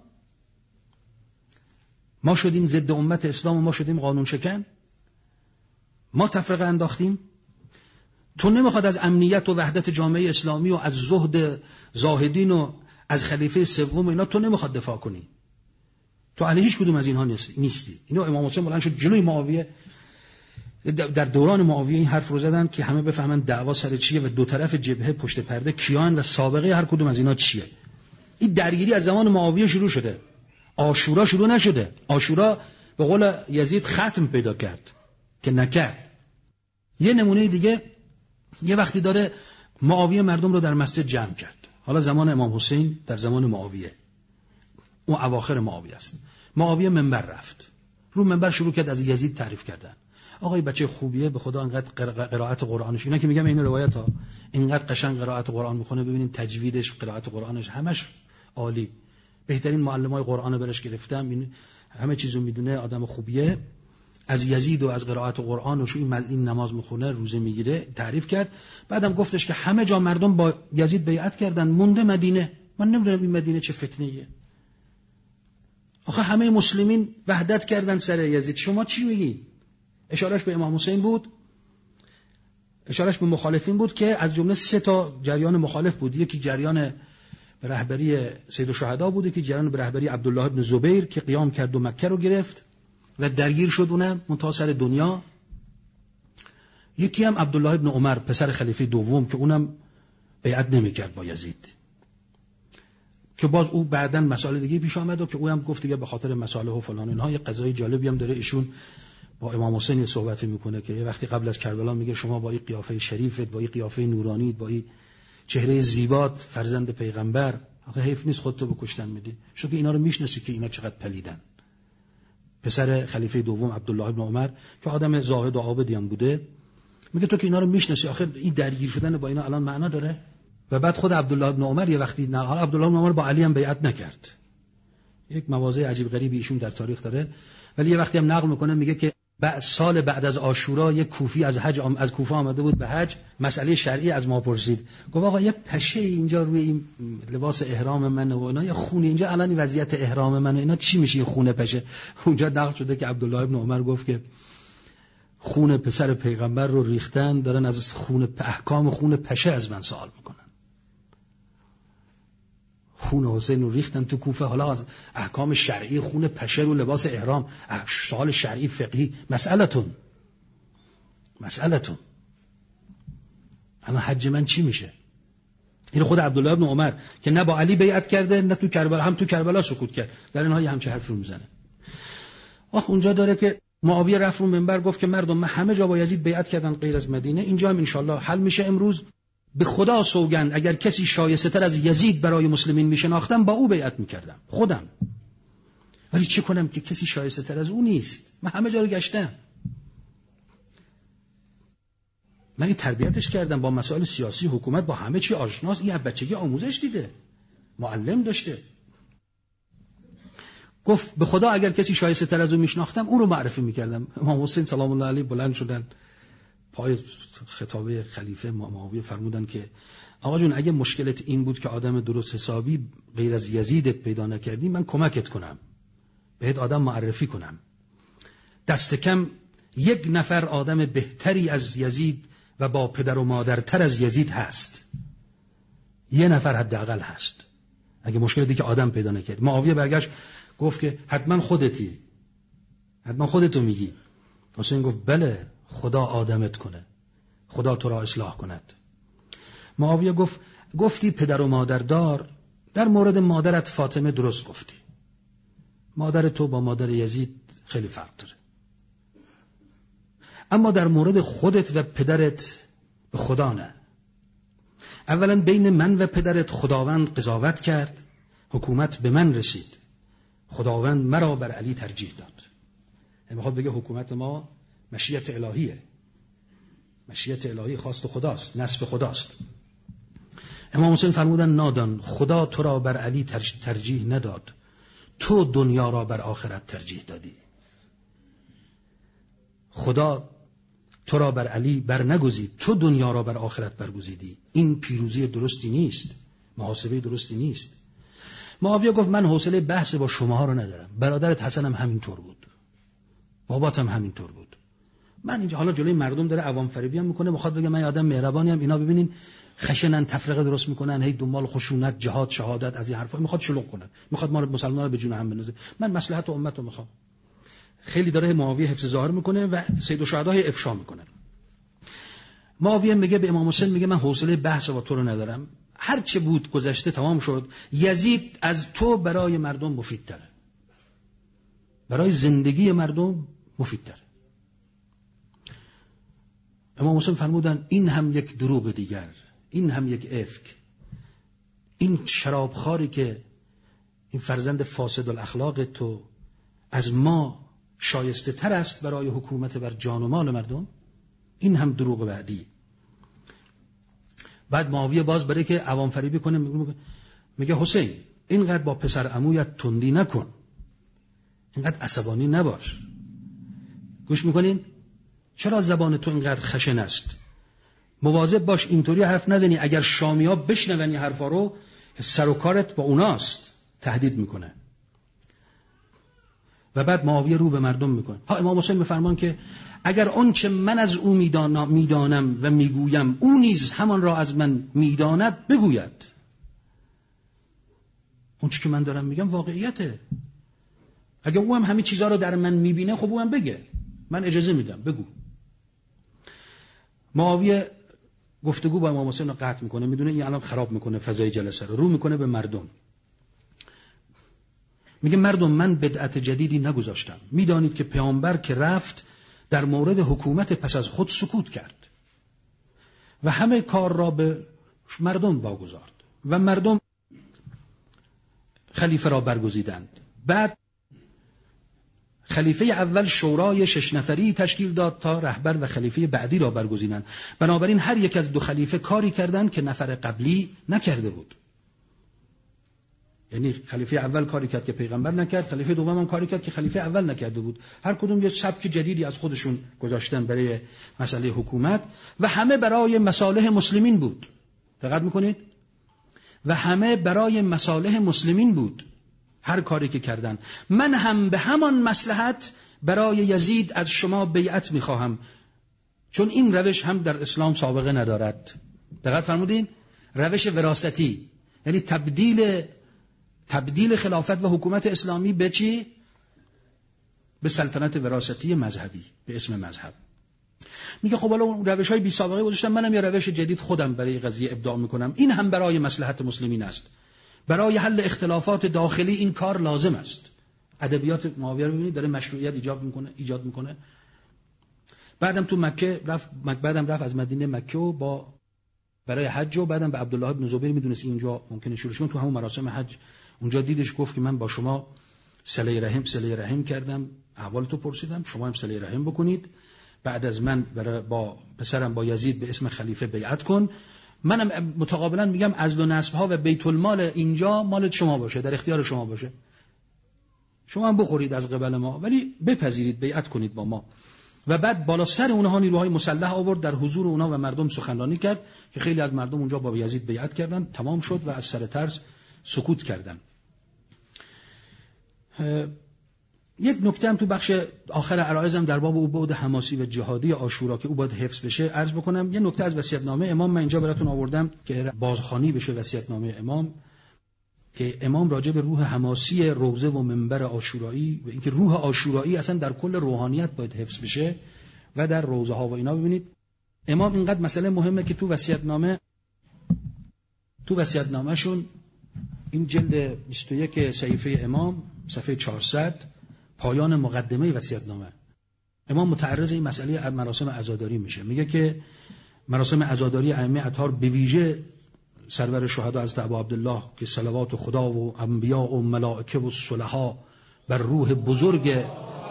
ما شدیم ضد امت اسلام و ما شدیم قانون شکن، ما تفرقه انداختیم. تو نمیخواد از امنیت و وحدت جامعه اسلامی و از زهد زاهدین و از خلیفه سوم اینا تو نمیخواد دفاع کنی، تو علی هیچ کدوم از اینها نیستی. اینو امام حسین بلند شد جلوی معاویه، در دوران معاویه این حرف رو زدن که همه بفهمن دعوا سر چیه و دو طرف جبهه پشت پرده کیان و سابقه هر کدوم از اینا چیه. این درگیری از زمان معاویه شروع شده، عاشورا شروع نشده. عاشورا به قول یزید ختم پیدا کرد که نکرد. یه نمونه دیگه، یه وقتی داره معاویه مردم رو در مسجد جمع کرد، حالا زمان امام حسین در زمان معاویه، اون اواخر معاویه است. معاویه منبر رفت، رو منبر شروع کرد از یزید تعریف کردن. آقای بچه خوبیه، به خدا انقدر قرائت قرآنش، اینا که میگم این روایت ها، اینقدر قشنگ قرائت قرآن میخونه، ببینید تجویدش، قرائت قرآنش همش عالی، بهترین معلمای قرآن برش گرفتم، این همه چیزو میدونه، آدم خوبیه. از یزید و از قرائت قرآن و شو این نماز میخونه، روزه میگیره، تعریف کرد. بعدم گفتش که همه جا مردم با یزید بیعت کردن، مونده مدینه. من نمیدونم این مدینه چه فتنه‌ایه. آخه همه مسلمین وحدت کردن سر یزید، شما چی میگی؟ اشارش به امام حسین بود، اشارش به مخالفین بود که از جمله سه تا جریان مخالف بود. یکی جریان به رهبری سید الشهدا بود، یکی جریان به رهبری عبدالله ابن زبیر که قیام کرد و مکه رو گرفت و درگیر شد، اونم منتهی سر دنیا. یکی هم عبدالله ابن عمر پسر خلیفه دوم که اونم بیعت نمی‌کرد با یزید. که باز او بعداً مسائل دیگه پیش آمد و که او هم گفت دیگه به خاطر مصالح و فلان اینها. یه قضای جالبی هم داره ایشون با امام حسین صحبت میکنه که یه وقتی قبل از کربلا میگه شما با این قیافه شریفت، با این قیافه نورانیت، با این چهره زیبات، فرزند پیغمبر، آخه حیف نیست خودتو بکشتن میدی؟ چون که اینا رو میشناسی که اینا چقدر پلیدن. پسر خلیفه دوم عبدالله ابن عمر که آدم زاهد و عابدی هم بوده میگه تو که اینا رو میشناسی، آخه این درگیر شدن با اینا الان معنا داره؟ و بعد خود عبدالله ابن عمر یه وقتی نه، حالا عبدالله ابن عمر با علی هم بیعت نکرد، یک مواضع عجیب غریبی ایشون در تاریخ داره، ولی یه وقتی هم نقل میکنه میگه که بعد سال بعد از عاشورا یک کوفی از حج از کوفه آمده بود به حج، مسئله شرعی از ما پرسید، گفت آقا یه پشه اینجا روی این لباس احرام من و اینا، یه خون اینجا الان وضعیت احرام من و اینا چی میشه؟ خون پشه. اونجا نقل شده که عبدالله ابن عمر گفت که خون پسر پیغمبر رو ریختن، دارن از خون احکام خون پشه از من سوال میکنن. خون حسین رو ریختن تو کوفه، حالا از احکام شرعی خون پشه رو لباس احرام، سوال شرعی فقهی، مسئلتون مسئلتون الان حج من چی میشه؟ این خود عبدالله ابن عمر که نه با علی بیعت کرده نه تو کربلا، هم تو کربلا سکوت کرد، در این حال همچه حرف رو میزنه. آخ اونجا داره که معاویه رفت رو منبر گفت که مردم همه جا با یزید بیعت کردن غیر از مدینه، اینجا هم انشالله حل میشه امروز. به خدا سوگند اگر کسی شایسته تر از یزید برای مسلمین میشناختم با او بیعت میکردم خودم، ولی چه کنم که کسی شایسته تر از او نیست. من همه جا رو گشتم، من این تربیتش کردم با مسائل سیاسی، حکومت، با همه چی آشناست، این بچگی آموزش دیده، معلم داشته. گفت به خدا اگر کسی شایسته تر از او میشناختم اون رو معرفی میکردم. امام حسین سلام الله علیه بلند شدن پای خطابه خلیفه معاویه فرمودن که آقا جون اگه مشکلت این بود که آدم درست حسابی غیر از یزیدت پیدا نکردی، من کمکت کنم، بهت آدم معرفی کنم. دست کم یک نفر آدم بهتری از یزید و با پدر و مادرتر از یزید هست، یه نفر حداقل هست اگه مشکلی که آدم پیدا نکرد. معاویه برگشت گفت که حتما خودتی، حتما خودتو میگی. حسین گفت بله، خدا آدمت کنه، خدا تو را اصلاح کند. معاویه گفت گفتی پدر و مادر دار، در مورد مادرت فاطمه درست گفتی، مادر تو با مادر یزید خیلی فرق داره، اما در مورد خودت و پدرت به خدا نه. اولا بین من و پدرت خداوند قضاوت کرد، حکومت به من رسید، خداوند مرا بر علی ترجیح داد. یعنی میخواد بگه حکومت ما مشیت الهیه، مشیت الهی خواست خداست، نسب خداست. امام حسین فرمودن نادان، خدا تو را بر علی ترجیح نداد، تو دنیا را بر آخرت ترجیح دادی. خدا تو را بر علی بر نگزید، تو دنیا را بر آخرت برگزیدی. این پیروزی درستی نیست، محاسبه درستی نیست. معاویه گفت من حوصله بحث با شماها رو ندارم، برادرت حسن هم همینطور بود، بابات هم همینطور بود. من اینجا حالا جلوی مردم داره عوام فریبی هم میکنه، میخواد بگه من آدم مهربانی ام، اینا ببینین خشنن، تفرقه درست میکنن، هی دنبال خشونت، جهاد، شهادت، از این حرفا میخواد شلوغ کنه، میخواد ما مسلمان‌ها رو به جون هم بندازه. من مصلحت امت رو میخوام. خیلی داره معاویه حفظ ظاهر میکنه و سید الشهدا افشا میکنه. معاویه میگه به امام حسین، میگه من حوصله بحث با تو رو ندارم، هر چه بود گذشته تمام شد، یزید از تو برای مردم مفیدتره، برای زندگی مردم مفیدتره. امام حسین فرمودن این هم یک دروغ دیگر، این هم یک افک، این شرابخواری که این فرزند فاسد الاخلاق تو از ما شایسته تر است برای حکومت بر جان و مال مردم، این هم دروغ بعدی. بعد معاویه باز برای که عوام فریبی کنه میگه, میگه حسین اینقدر با پسر عمویت تندی نکن، اینقدر عصبانی نباش. گوش میکنین؟ چرا زبان تو اینقدر خشن است؟ مواظب باش اینطوری حرف نزنی، اگر شامی‌ها بشنون این حرفا رو سر و کارت با اوناست. تهدید میکنه. و بعد معاویه رو به مردم میکنه. ها امام حسین میفرمان که اگر آنچه من از او میدانم, میدانم و میگویم او نیز همان را از من میداند بگوید. اون چی که من دارم میگم واقعیته. اگر او هم همه چیزها رو در من میبینه خب او هم بگه، من اجازه میدم، بگو. معاویه گفتگو با امام حسین رو قطع میکنه، میدونه این الان خراب میکنه فضای جلسه رو، رو میکنه به مردم. میگه مردم من بدعت جدیدی نگذاشتم، میدانید که پیامبر که رفت در مورد حکومت پس از خود سکوت کرد و همه کار را به مردم واگذارد و مردم خلیفه را برگزیدند. بعد خلیفه اول شورای شش نفری تشکیل داد تا رهبر و خلیفه بعدی را برگزینند. بنابراین هر یک از دو خلیفه کاری کردند که نفر قبلی نکرده بود. یعنی خلیفه اول کاری کرد که پیغمبر نکرد، خلیفه دوم هم کاری کرد که خلیفه اول نکرده بود. هر کدوم یه سبک جدیدی از خودشون گذاشتن برای مسئله حکومت و همه برای مصالح مسلمین بود. دقت میکنید؟ و همه برای مصالح مسلمین بود هر کاری که کردن. من هم به همان مصلحت برای یزید از شما بیعت میخواهم، چون این روش هم در اسلام سابقه ندارد. دقت فرمودین؟ روش وراثتی، یعنی تبدیل تبدیل خلافت و حکومت اسلامی به چی؟ به سلطنت وراثتی مذهبی به اسم مذهب. میگه خب حالا اون روش‌های بی سابقه گذاشتم، منم یه روش جدید خودم برای قضیه ابداع میکنم. این هم برای مصلحت مسلمین است، برای حل اختلافات داخلی این کار لازم است. ادبیات معاویه رو ببینید داره مشروعیت ایجاد میکنه ایجاد میکنه. بعدم تو مکه رفت، بعدم رفت از مدینه مکه و با برای حج و بعدم به عبدالله بن زبیر میدونست اینجا ممکنه شروع شه. تو همون مراسم حج اونجا دیدش، گفت که من با شما صله رحم صله رحم کردم، احوالتو پرسیدم، شما هم صله رحم بکنید. بعد از من برای با پسرم با یزید به اسم خلیفه بیعت کن. منم متقابلا میگم عزل و نسب ها و بیت المال اینجا مال شما باشه، در اختیار شما باشه، شما هم بخورید از قبل ما، ولی بپذیرید بیعت کنید با ما. و بعد بالا سر اونها نیروهای مسلح آورد، در حضور اونها و مردم سخنرانی کرد که خیلی از مردم اونجا با یزید بیعت کردن. تمام شد و از سر ترس سکوت کردن. یک نکته هم تو بخش آخر عرایزم در باب او بعد حماسی و جهادی عاشورا که او باید حفظ بشه عرض بکنم. یه نکته از وصیت‌نامه امام من اینجا براتون آوردم که بازخوانی بشه وصیت‌نامه امام، که امام راجع به روح حماسی روضه و منبر عاشورایی و اینکه روح عاشورایی اصلا در کل روحانیت باید حفظ بشه و در روضه ها و اینا. ببینید امام اینقدر مسئله مهمه که تو وصیت‌نامه تو وصیت‌نامه‌شون این جلد بیست و یک صحیفه امام صفحه چهارصد پایان مقدمه وصیت‌نامه امام متعرض این مسئله مراسم عزاداری میشه. میگه که مراسم عزاداری ائمه اطهار به ویژه سرور شهدا حضرت ابو عبدالله که صلوات خدا و انبیا و ملائکه و صلحا بر روح بزرگ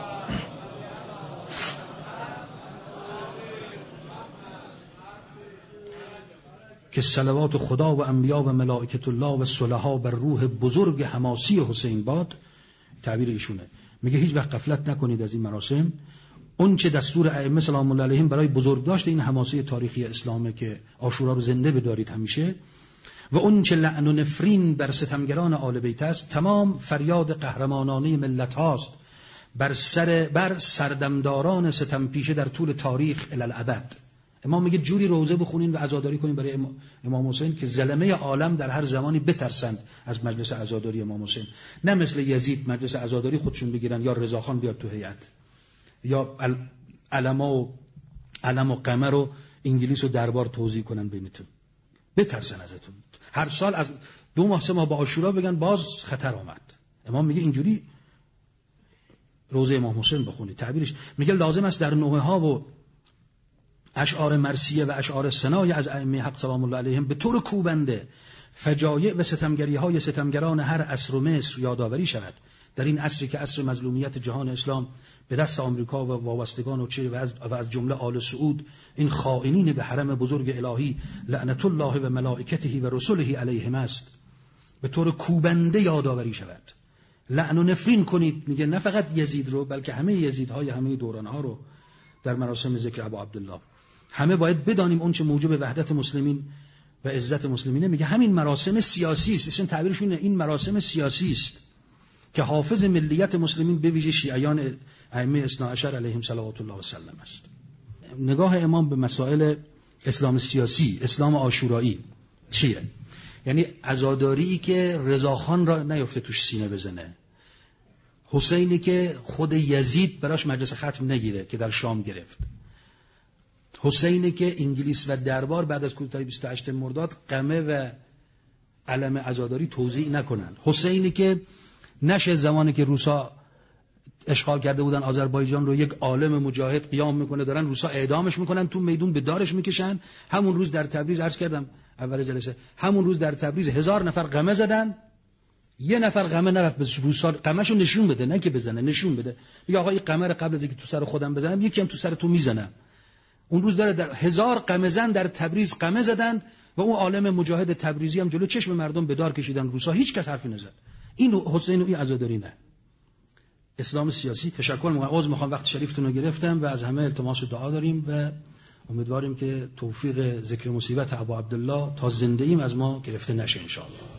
که صلوات خدا و انبیا و ملائکه الله و صلحا بر روح بزرگ حماسی حسین باد، تعبیر ایشونه. میگه هیچ وقت غفلت نکنید از این مراسم. اون چه دستور ائمه سلام الله علیهم برای بزرگداشت این حماسی تاریخی اسلامه که عاشورا رو زنده بدارید همیشه، و اون چه لعن و نفرین بر ستمگران آل بیت است، تمام فریاد قهرمانانه ملت هاست بر سر بر سردمداران ستم پیشه در طول تاریخ الی الابد. امام میگه جوری روزه بخونین و عزاداری کنین برای امام حسین که زلمه عالم در هر زمانی بترسند از مجلس عزاداری امام حسین، نه مثل یزید مجلس عزاداری خودشون بگیرن یا رضاخان بیاد تو هیئت، یا علما و علم و قمر و انگلیس و دربار توزیع کنن بینتون، بترسن ازتون. هر سال از دو ماه سه ماه با عاشورا بگن باز خطر آمد. امام میگه اینجوری روزه امام حسین بخونید. تعبیرش میگه لازم است در نوحه ها و اشعار مرثیه و اشعار ثنای از ائمه حق سلام الله علیهم به طور کوبنده فجایع و ستمگری های ستمگران هر عصر و مصر یادآوری شود. در این عصری که عصر مظلومیت جهان اسلام به دست آمریکا و وابستگان و چه و از جمله آل سعود، این خائنین به حرم بزرگ الهی لعنت الله و ملائکته و رسله علیهم است، به طور کوبنده یادآوری شود. لعن و نفرین کنید، میگه نه فقط یزید رو بلکه همه یزیدهای همه دورانها رو در مراسم ذکر ابو عبدالله. همه باید بدانیم اون چه موجب وحدت مسلمین و عزت مسلمینه. میگه همین مراسم سیاسی است، اصلا تعبیرش اینه، این مراسم سیاسی است که حافظ ملیت مسلمین به ویژه شیعیان ائمه اثنا عشر علیهم صلوات الله و سلم است. نگاه امام به مسائل اسلام سیاسی، اسلام عاشورایی چیه؟ یعنی عزاداری که رضاخان را نیفته توش سینه بزنه، حسینی که خود یزید براش مجلس ختم نگیره که در شام گرفت، حسینی که انگلیس و دربار بعد از کودتای بیست و هشتم مرداد قمه و علم عزاداری توزیع نکنن، حسینی که نشه زمانی که روسا اشغال کرده بودن آذربایجان رو، یک عالم مجاهد قیام میکنه، دارن روسا اعدامش میکنن، تو میدون به دارش میکشن. همون روز در تبریز عرض کردم اول جلسه، همون روز در تبریز هزار نفر قمه زدن، یه نفر قمه نرفت به روسا قمه‌شو نشون بده، نه که بزنه، نشون بده، میگه آقا این قمه رو قبل از اینکه تو سر خودم بزنم یکی هم تو سر تو میزنم. اون روز داره در هزار قمه زن در تبریز قمه زدن و اون عالم مجاهد تبریزی هم جلو چشم مردم به دار کشیدن روسا، هیچ کس حرفی نزد. این حسین و این عزاداری نه. اسلام سیاسی. تشکر می‌کنم، عذر می‌خوام وقت شریفتون رو گرفتم و از همه التماس دعا داریم و امیدواریم که توفیق ذکر مصیبت ابو عبدالله تا زنده ایم از ما گرفته نشه ان شاء الله.